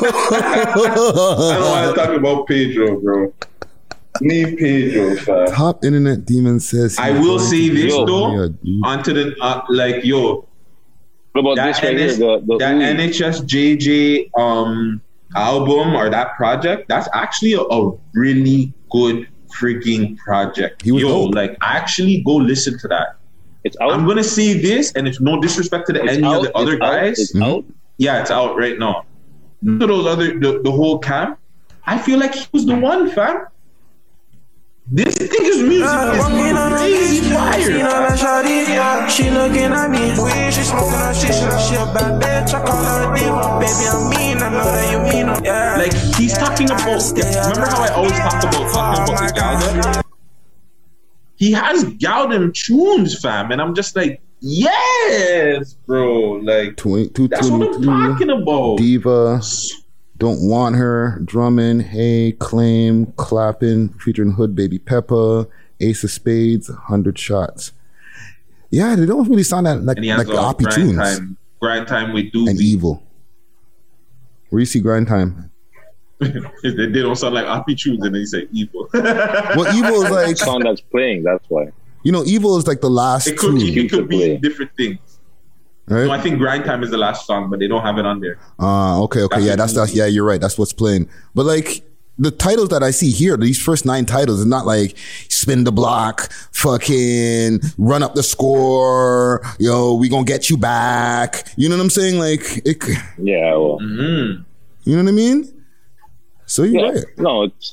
don't want to talk about Pedro, bro. Leave Pedro, fam. Top internet demon says. I will say this though. Onto the What about this right here? That NHSJJ album or that project. That's actually a really good freaking project. Actually go listen to that. It's out. I'm gonna say this, and it's no disrespect to any of the other guys. It's out. Yeah, it's out right now. To those other the whole camp, I feel like he was the one, fam. This nigga's music is crazy fire. She looking at me, she smoking her she a bad bitch. I call her a diva, baby. I mean, I know that you mean her. Yeah. Like he's talking about. Remember how I always talked about his Galda? He has Galdem tunes, fam, and I'm just like, yes, bro. Like that's what I'm talking about. Diva. Don't Want Her, Drummond, Hey, Claim, Clappin', featuring Hood Baby Peppa, Ace of Spades, 100 Shots. Yeah, they don't really sound like Oppie tunes. Grind Time with Doobie. And Evil. Where you see Grind Time? They don't sound like Oppie tunes, and then you say Evil. Well, Evil is like... song that's playing, that's why. You know, Evil is like the last It could be different things. Right? No, I think Grind Time is the last song, but they don't have it on there. Okay. Yeah, that's yeah, you're right. That's what's playing. But like the titles that I see here, these first 9 titles, is not like Spin the Block, fucking Run Up the Score, yo, we gonna get you back. You know what I'm saying? Like, yeah, well, you know what I mean? So you're right. No, it's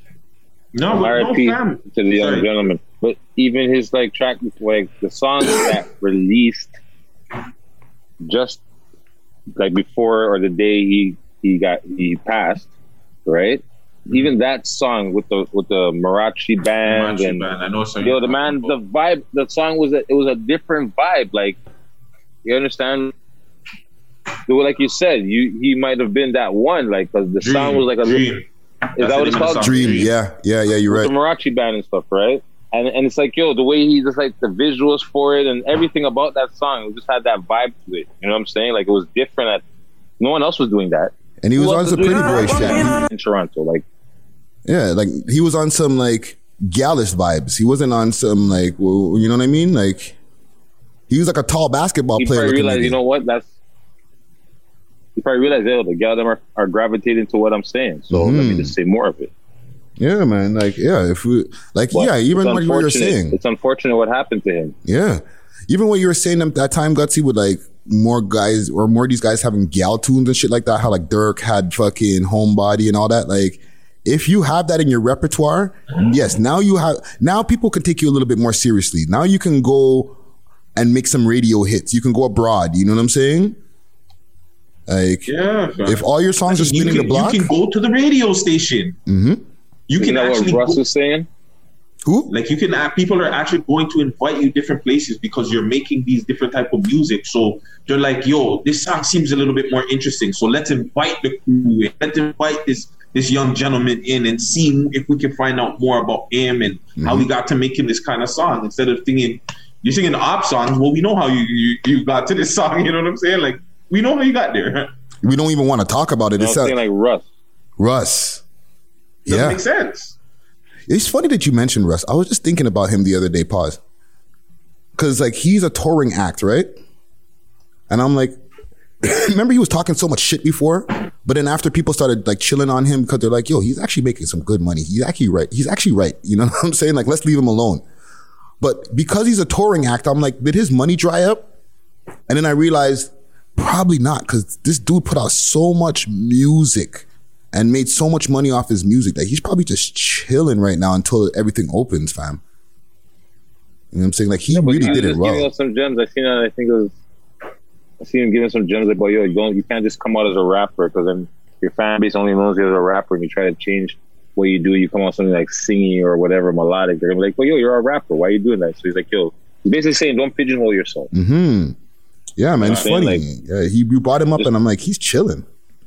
no RIP fam. to the young gentleman. But even his like track, like the songs that released just like before or the day he passed, right? Even that song with the Marachi band I know so. Yo, the vibe, the song was it was a different vibe. Like, you understand? Like you said, he might have been that one, like, because the song was like a Dream. Is that what it's called? Dream. Yeah, you're right. The Marachi band and stuff, right? And it's like, yo, the way he just like the visuals for it and everything about that song, it just had that vibe to it. You know what I'm saying? Like, it was different. No one else was doing that. And he was on some Pretty Boy shit in Toronto, like. Yeah, like he was on some like Gallus vibes. He wasn't on some like, well, you know what I mean? Like he was like a tall basketball player. Probably realized, you know what? You probably realize, the gal are gravitating to what I'm saying. So let me just say more of it. Yeah, man. Like, yeah, if we like, but yeah, even what you were saying, it's unfortunate what happened to him. Yeah, even what you were saying at that time, Gutsy, with like more guys or more of these guys having gal tunes and shit like that. How like Dirk had fucking Homebody and all that, like. If you have that in your repertoire, yes, now people can take you a little bit more seriously. Now you can go and make some radio hits. You can go abroad. You know what I'm saying? Like, yeah, if all your songs are spinning the block, you can go to the radio station. Mm-hmm. You can actually. What Russ is saying? Who? Like people are actually going to invite you different places because you're making these different type of music. So they're like, yo, this song seems a little bit more interesting. So let's invite the crew. Let's invite this young gentleman in and see if we can find out more about him and how we got to make him this kind of song. Instead of thinking, you're singing op songs, well, we know how you got to this song, you know what I'm saying? Like, we know how you got there. We don't even want to talk about it. It's saying like Russ. Doesn't make sense. It's funny that you mentioned Russ. I was just thinking about him the other day, pause. Because, like, he's a touring act, right? And I'm like, remember he was talking so much shit before? But then after people started, like, chilling on him because they're like, yo, he's actually making some good money. He's actually right. You know what I'm saying? Like, let's leave him alone. But because he's a touring act, I'm like, did his money dry up? And then I realized, probably not, because this dude put out so much music and made so much money off his music that he's probably just chilling right now until everything opens, fam. You know what I'm saying? Like, he really did it well. Giving us some gems. I seen him giving some gems about, yo, you can't just come out as a rapper because then your fan base only knows you as a rapper and you try to change what you do. You come out something like singing or whatever, melodic. They're gonna be like, well, yo, you're a rapper. Why are you doing that? So he's like, yo, he's basically saying, don't pigeonhole yourself. Mm-hmm. Yeah, man, it's funny. Like, yeah, we brought him up and I'm like, he's chilling.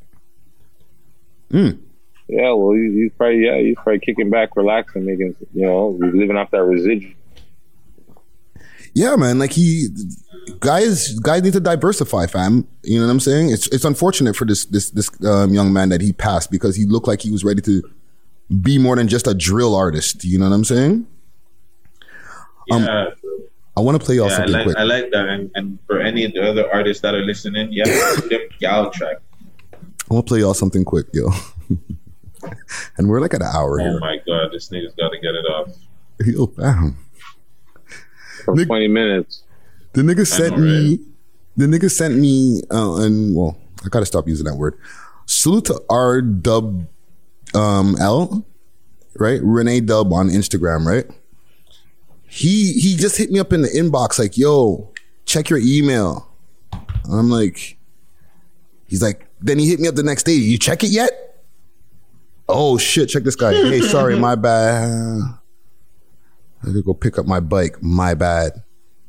Yeah, well, he's probably kicking back, relaxing, making, he's living off that residual. Yeah, man, like guys need to diversify, fam. You know what I'm saying? It's unfortunate for this young man that he passed because he looked like he was ready to be more than just a drill artist. You know what I'm saying? Yeah. I want to play y'all something quick. I like that, and for any of the other artists that are listening, them gal track. I want to play y'all something quick, yo. And we're like at an hour here. Oh my god, this nigga's got to get it off. Yo, fam. For 20 minutes. The nigga sent me, and well, I gotta stop using that word. Salute to R-Dub L, right? Renee Dub on Instagram, right? He just hit me up in the inbox like, yo, check your email. I'm like, he's like, then he hit me up the next day. You check it yet? Oh shit, check this guy. Hey, sorry, my bad. I had to go pick up my bike. My bad.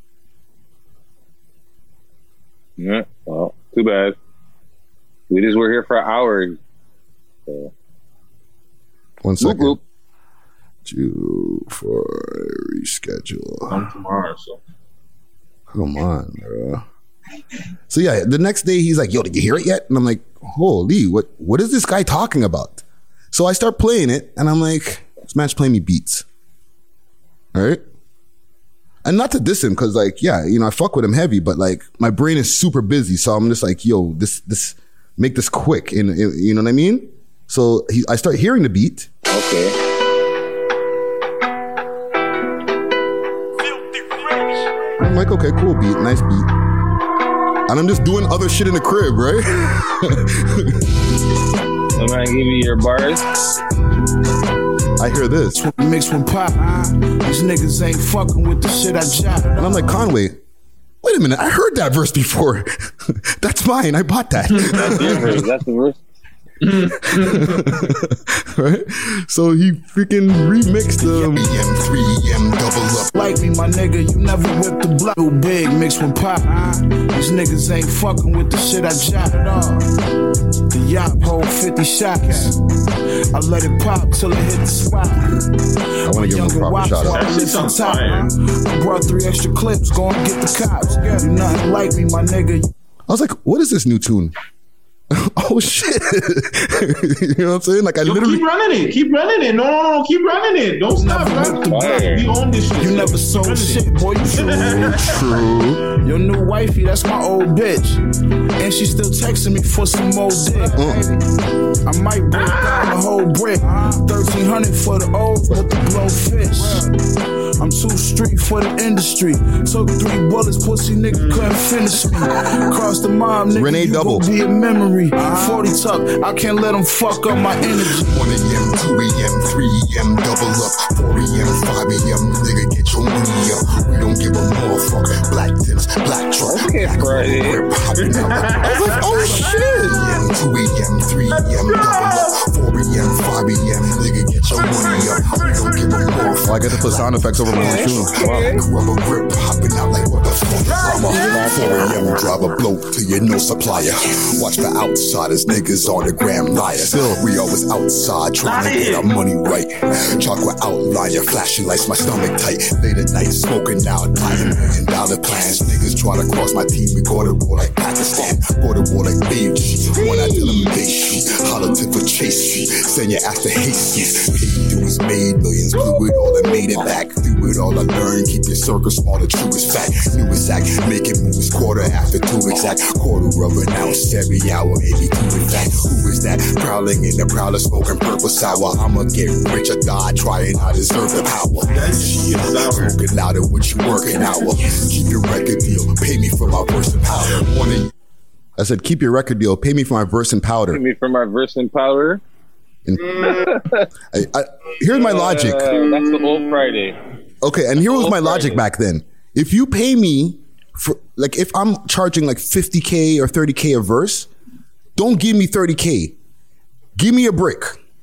Yeah, well, too bad. We just were here for hours. So. 1 second. Whoop, whoop. Due for reschedule. Come tomorrow, so. Come on, bro. So yeah, the next day he's like, yo, did you hear it yet? And I'm like, holy, what is this guy talking about? So I start playing it and I'm like, this man's playing me beats. All right? And not to diss him, because like, yeah, you know, I fuck with him heavy, but like my brain is super busy. So I'm just like, yo, this make this quick. And you know what I mean? So I start hearing the beat. Okay. I'm like, okay, cool beat, nice beat. And I'm just doing other shit in the crib, right? I'm gonna give you your bars. I hear this. Mix with pop. These niggas ain't fucking with the shit I jot. And I'm like, Conway, wait a minute, I heard that verse before. That's mine, I bought that. That's your verse. That's the verse. Right? So he freaking remixed the M3M double up. Like me, my nigga, you never whip the block. Too big, mixed with pop. These niggas ain't fucking with the shit I jot. The yacht hold 50 shots. I let it pop till it hit the spot. I want to give him a proper shout out. I brought 3 extra clips, go and get the cops. You nothing like me, my nigga. I was like, what is this new tune? Oh shit. You know what I'm saying? Like I literally keep running it. No, keep running it. Don't stop, man. We own this shit. You never sold shit, boy. You True. Your new wifey, that's my old bitch. And she still texting me for some more dick. I might break down the whole brick. 1,300 for the O's with the blowfish. I'm too street for the industry. Took 3 bullets, pussy nigga couldn't finish me. Cross the mob, nigga, Renee you Double. gon' be a memory. 40 tuck, I can't let them fuck up my energy. 1 a.m., 2 a.m., 3 a.m., double up. 4 a.m., 5 a.m., nigga, get your money up. We don't give a motherfucker. Black tips, black truck, black Friday. We're popping out. I was like, oh shit. 2 a.m., 3 a.m., double up. 4 a.m., 5 a.m., nigga, get your money up. We don't give a motherfucker. Oh, I get to put sound effects over my own tune. Rubber grip popping out like what the fuck is drama. 4 a.m. drive a blow till you no supplier. Watch the outsiders, niggas on the gram liar. We always outside trying to get our money right. Chocolate outlier, flashing lights, my stomach tight. Late at night, smoking out, buying $1 million plans. Niggas try to cross my team, we go to war like Pakistan. Go to war like Beijing. When I tell them they shoot, holler tip for chase sheet. Send your ass to Hastings. Paid dues, made millions, blew it all and made it back. Through it all I learned, keep your circle small, the truest fact. Newest act, making moves quarter after 2 exact. Quarter of an ounce every hour, maybe 2 in fact. Who is that? Prowling in the prowler, smoking purple sour. I'ma get rich or die trying, I deserve the power. That shit is smoking louder with you working out. Keep your record deal, pay me for my verse and powder. I said, keep your record deal, pay me for my verse and powder. Pay me for my verse and powder. Here's my logic. That's the old Friday. Okay, and here was my logic back then. If you pay me for, like, if I'm charging like 50K or 30K a verse, don't give me 30K. Give me a brick.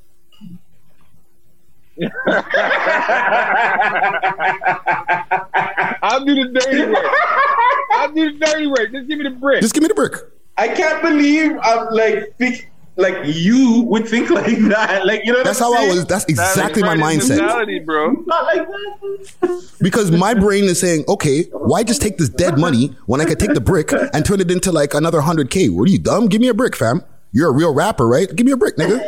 I'll do the dirty work. Just give me the brick. Just give me the brick. I can't believe I'm like you would think like that. Like, you know, that's how I was. That's exactly my mindset, bro. Not like that. Because my brain is saying, okay, why just take this dead money when I could take the brick and turn it into like another 100K? What are you, dumb? Give me a brick, fam. You're a real rapper, right? Give me a brick, nigga.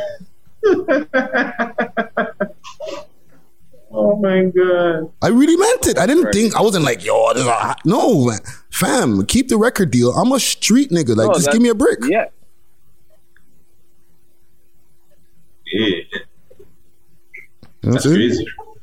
Oh my god! I really meant it. I didn't think, I wasn't like, yo, this is no, man. Fam, keep the record deal. I'm a street nigga. Like, just give me a brick. Yeah. Yeah. That's crazy.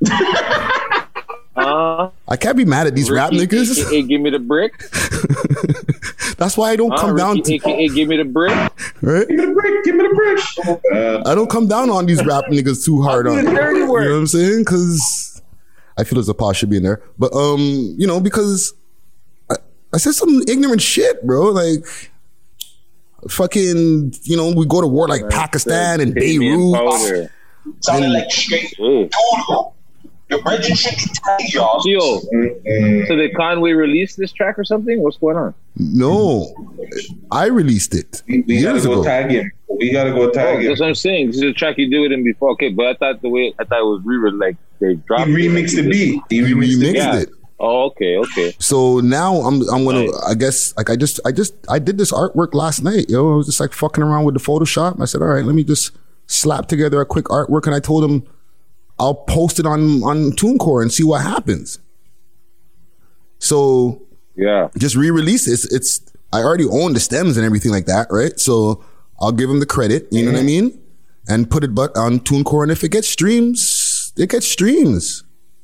I can't be mad at these rap niggas. AKA, give me the brick. That's why I don't come down to AKA, give me the brick. Right? Give me the brick. Give me the brick. I don't come down on these rap niggas too hard on. You know what I'm saying? Because I feel as a pause should be in there. But you know, because I said some ignorant shit, bro. Like fucking, you know, we go to war like Pakistan and Beirut. Sounded like straight. Your brethren should be tagged, y'all. So did Conway release this track or something? What's going on? No, I released it. We gotta go tag him. We gotta go tag him. That's what I'm saying. This is a track you did with him before. Okay, but I thought it was like they dropped. He remixed the beat. He remixed it. Oh, okay. So now I'm gonna, I guess, like I did this artwork last night. Yo, I was just like fucking around with the Photoshop. I said, all right, let me just slap together a quick artwork, and I told him I'll post it on TuneCore and see what happens. So Yeah. just re-release it. It's I already own the stems and everything like that, right? So I'll give him the credit, you know what I mean? And put it on TuneCore, and if it gets streams, it gets streams.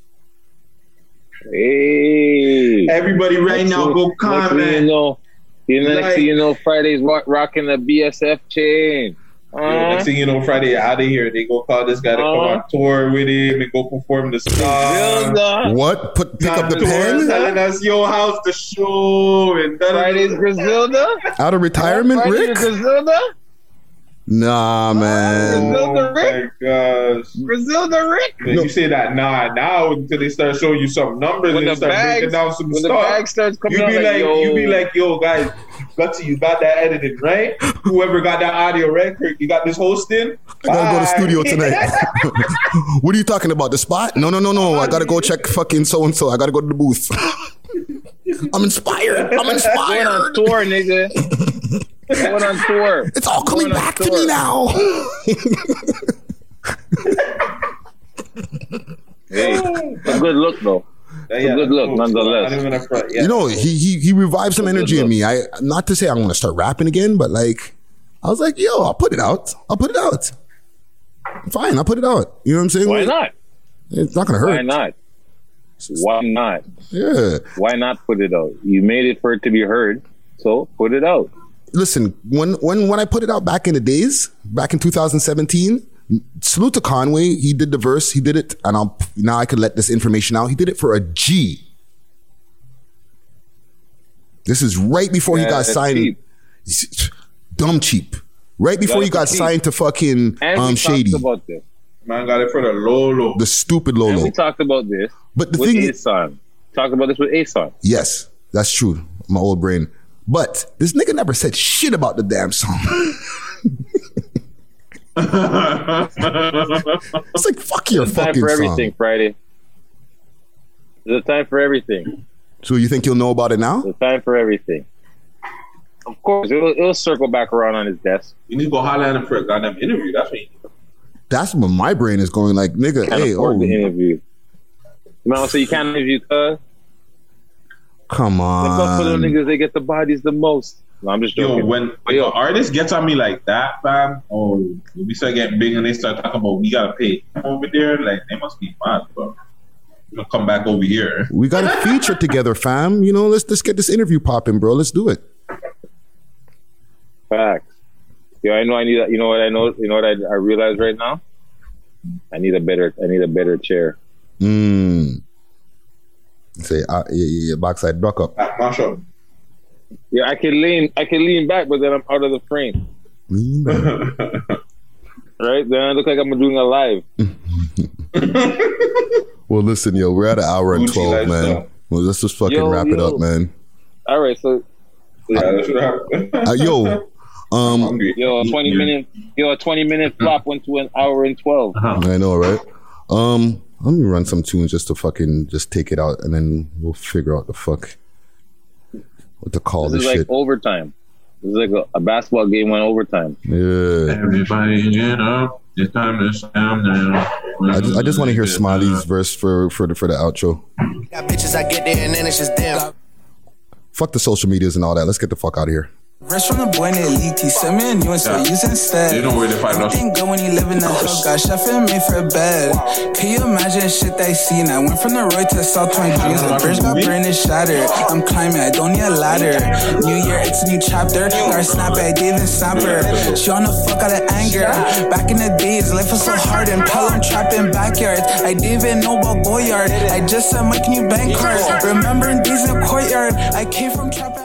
Hey. Everybody right now go comment. Next thing you know, Friday's rocking the BSF chain. Next thing you know, Friday out of here. They go call this guy to come on tour with him and go perform the song. What? Pick up the pen? Telling us, yo, how's the show? And Friday's Griselda? Out of retirement, Rick? Griselda? Nah, man. Griselda Rick? My gosh. Griselda Rick? You say that now until they start showing you some numbers and they start breaking down some stuff. When the bag starts coming out, you be like, yo, guys, you got that edited, right? Whoever got that audio record, you got this hosting? I gotta go to the studio tonight. What are you talking about? The spot? No. I gotta go check fucking so-and-so. I gotta go to the booth. I'm inspired. Going on tour, nigga. Going on tour. It's all coming back to me now. Hey, it's a good look, though. It's a good look, nonetheless. You know, he revived some energy in me. Not to say I'm gonna start rapping again, but like, I was like, yo, I'll put it out. Fine, I'll put it out. You know what I'm saying? Why not? It's not gonna hurt. Why not? Yeah. Why not put it out? You made it for it to be heard, so put it out. Listen, when I put it out back in the days, back in 2017, salute to Conway. He did the verse, he did it, and now I can let this information out. He did it for a G. This is right before he got signed. Cheap. Dumb cheap. Right before he got signed to fucking Shady. About this. Man got it for the Lolo. The stupid Lolo. And we talked about this but the with thing Ason. Talked about this with Ason. Yes, that's true. My old brain. But this nigga never said shit about the damn song. It's like, fuck your fucking song. There's a time for everything, Friday. There's a time for everything. So you think you'll know about it now? There's a time for everything. Of course, it'll circle back around on his desk. You need to go holler at him for a goddamn interview. That's when my brain is going like, nigga, hey, the interview. You know, so you can't interview, cuz. Come on. The Buffalo niggas, they get the bodies the most. No, I'm just joking. Yo, when the artist gets on me like that, fam, when we start getting big and they start talking about we gotta pay over there, like they must be mad, bro. We're gonna come back over here. We got a feature together, fam. You know, let's get this interview popping, bro. Let's do it. Facts. Yo, I know I need you know what I know? You know what I realize right now? I need a better chair. Say yeah, backside block up. Mash up. Yeah, I can lean back, but then I'm out of the frame. Lean back. Right? Then I look like I'm doing a live. Well, listen, yo, we're at an hour and 12, man. Well, let's just fucking wrap it up, man. All right, so yo, 20 minute flop went to an hour and 12. I know, right? Let me run some tunes just to fucking just take it out, and then we'll figure out what to call this shit. This is like overtime. This is like a basketball game went overtime. Yeah. Everybody get up. It's time to slam now. I just want to hear Smiley's verse for the outro. Got bitches, I get there and then it's just them. Fuck the social medias and all that. Let's get the fuck out of here. Rest from the boy named Liti. Send me a new one, so use instead. You know where to find us. Everything good when you live in the hood. Got chef and made for a bed. Can you imagine shit they seen? I went from the road to South 20 dreams. The bridge got brain is shattered. I'm climbing, I don't need a ladder. New year, it's a new chapter. Got snap it, I gave and snapper. She on the fuck out of anger. Back in the days, life was so hard and Pelham trapped in backyards. I didn't even know about Boyard. I just said, Mike, can you bank cards? Remembering days in the courtyard. I came from trapping.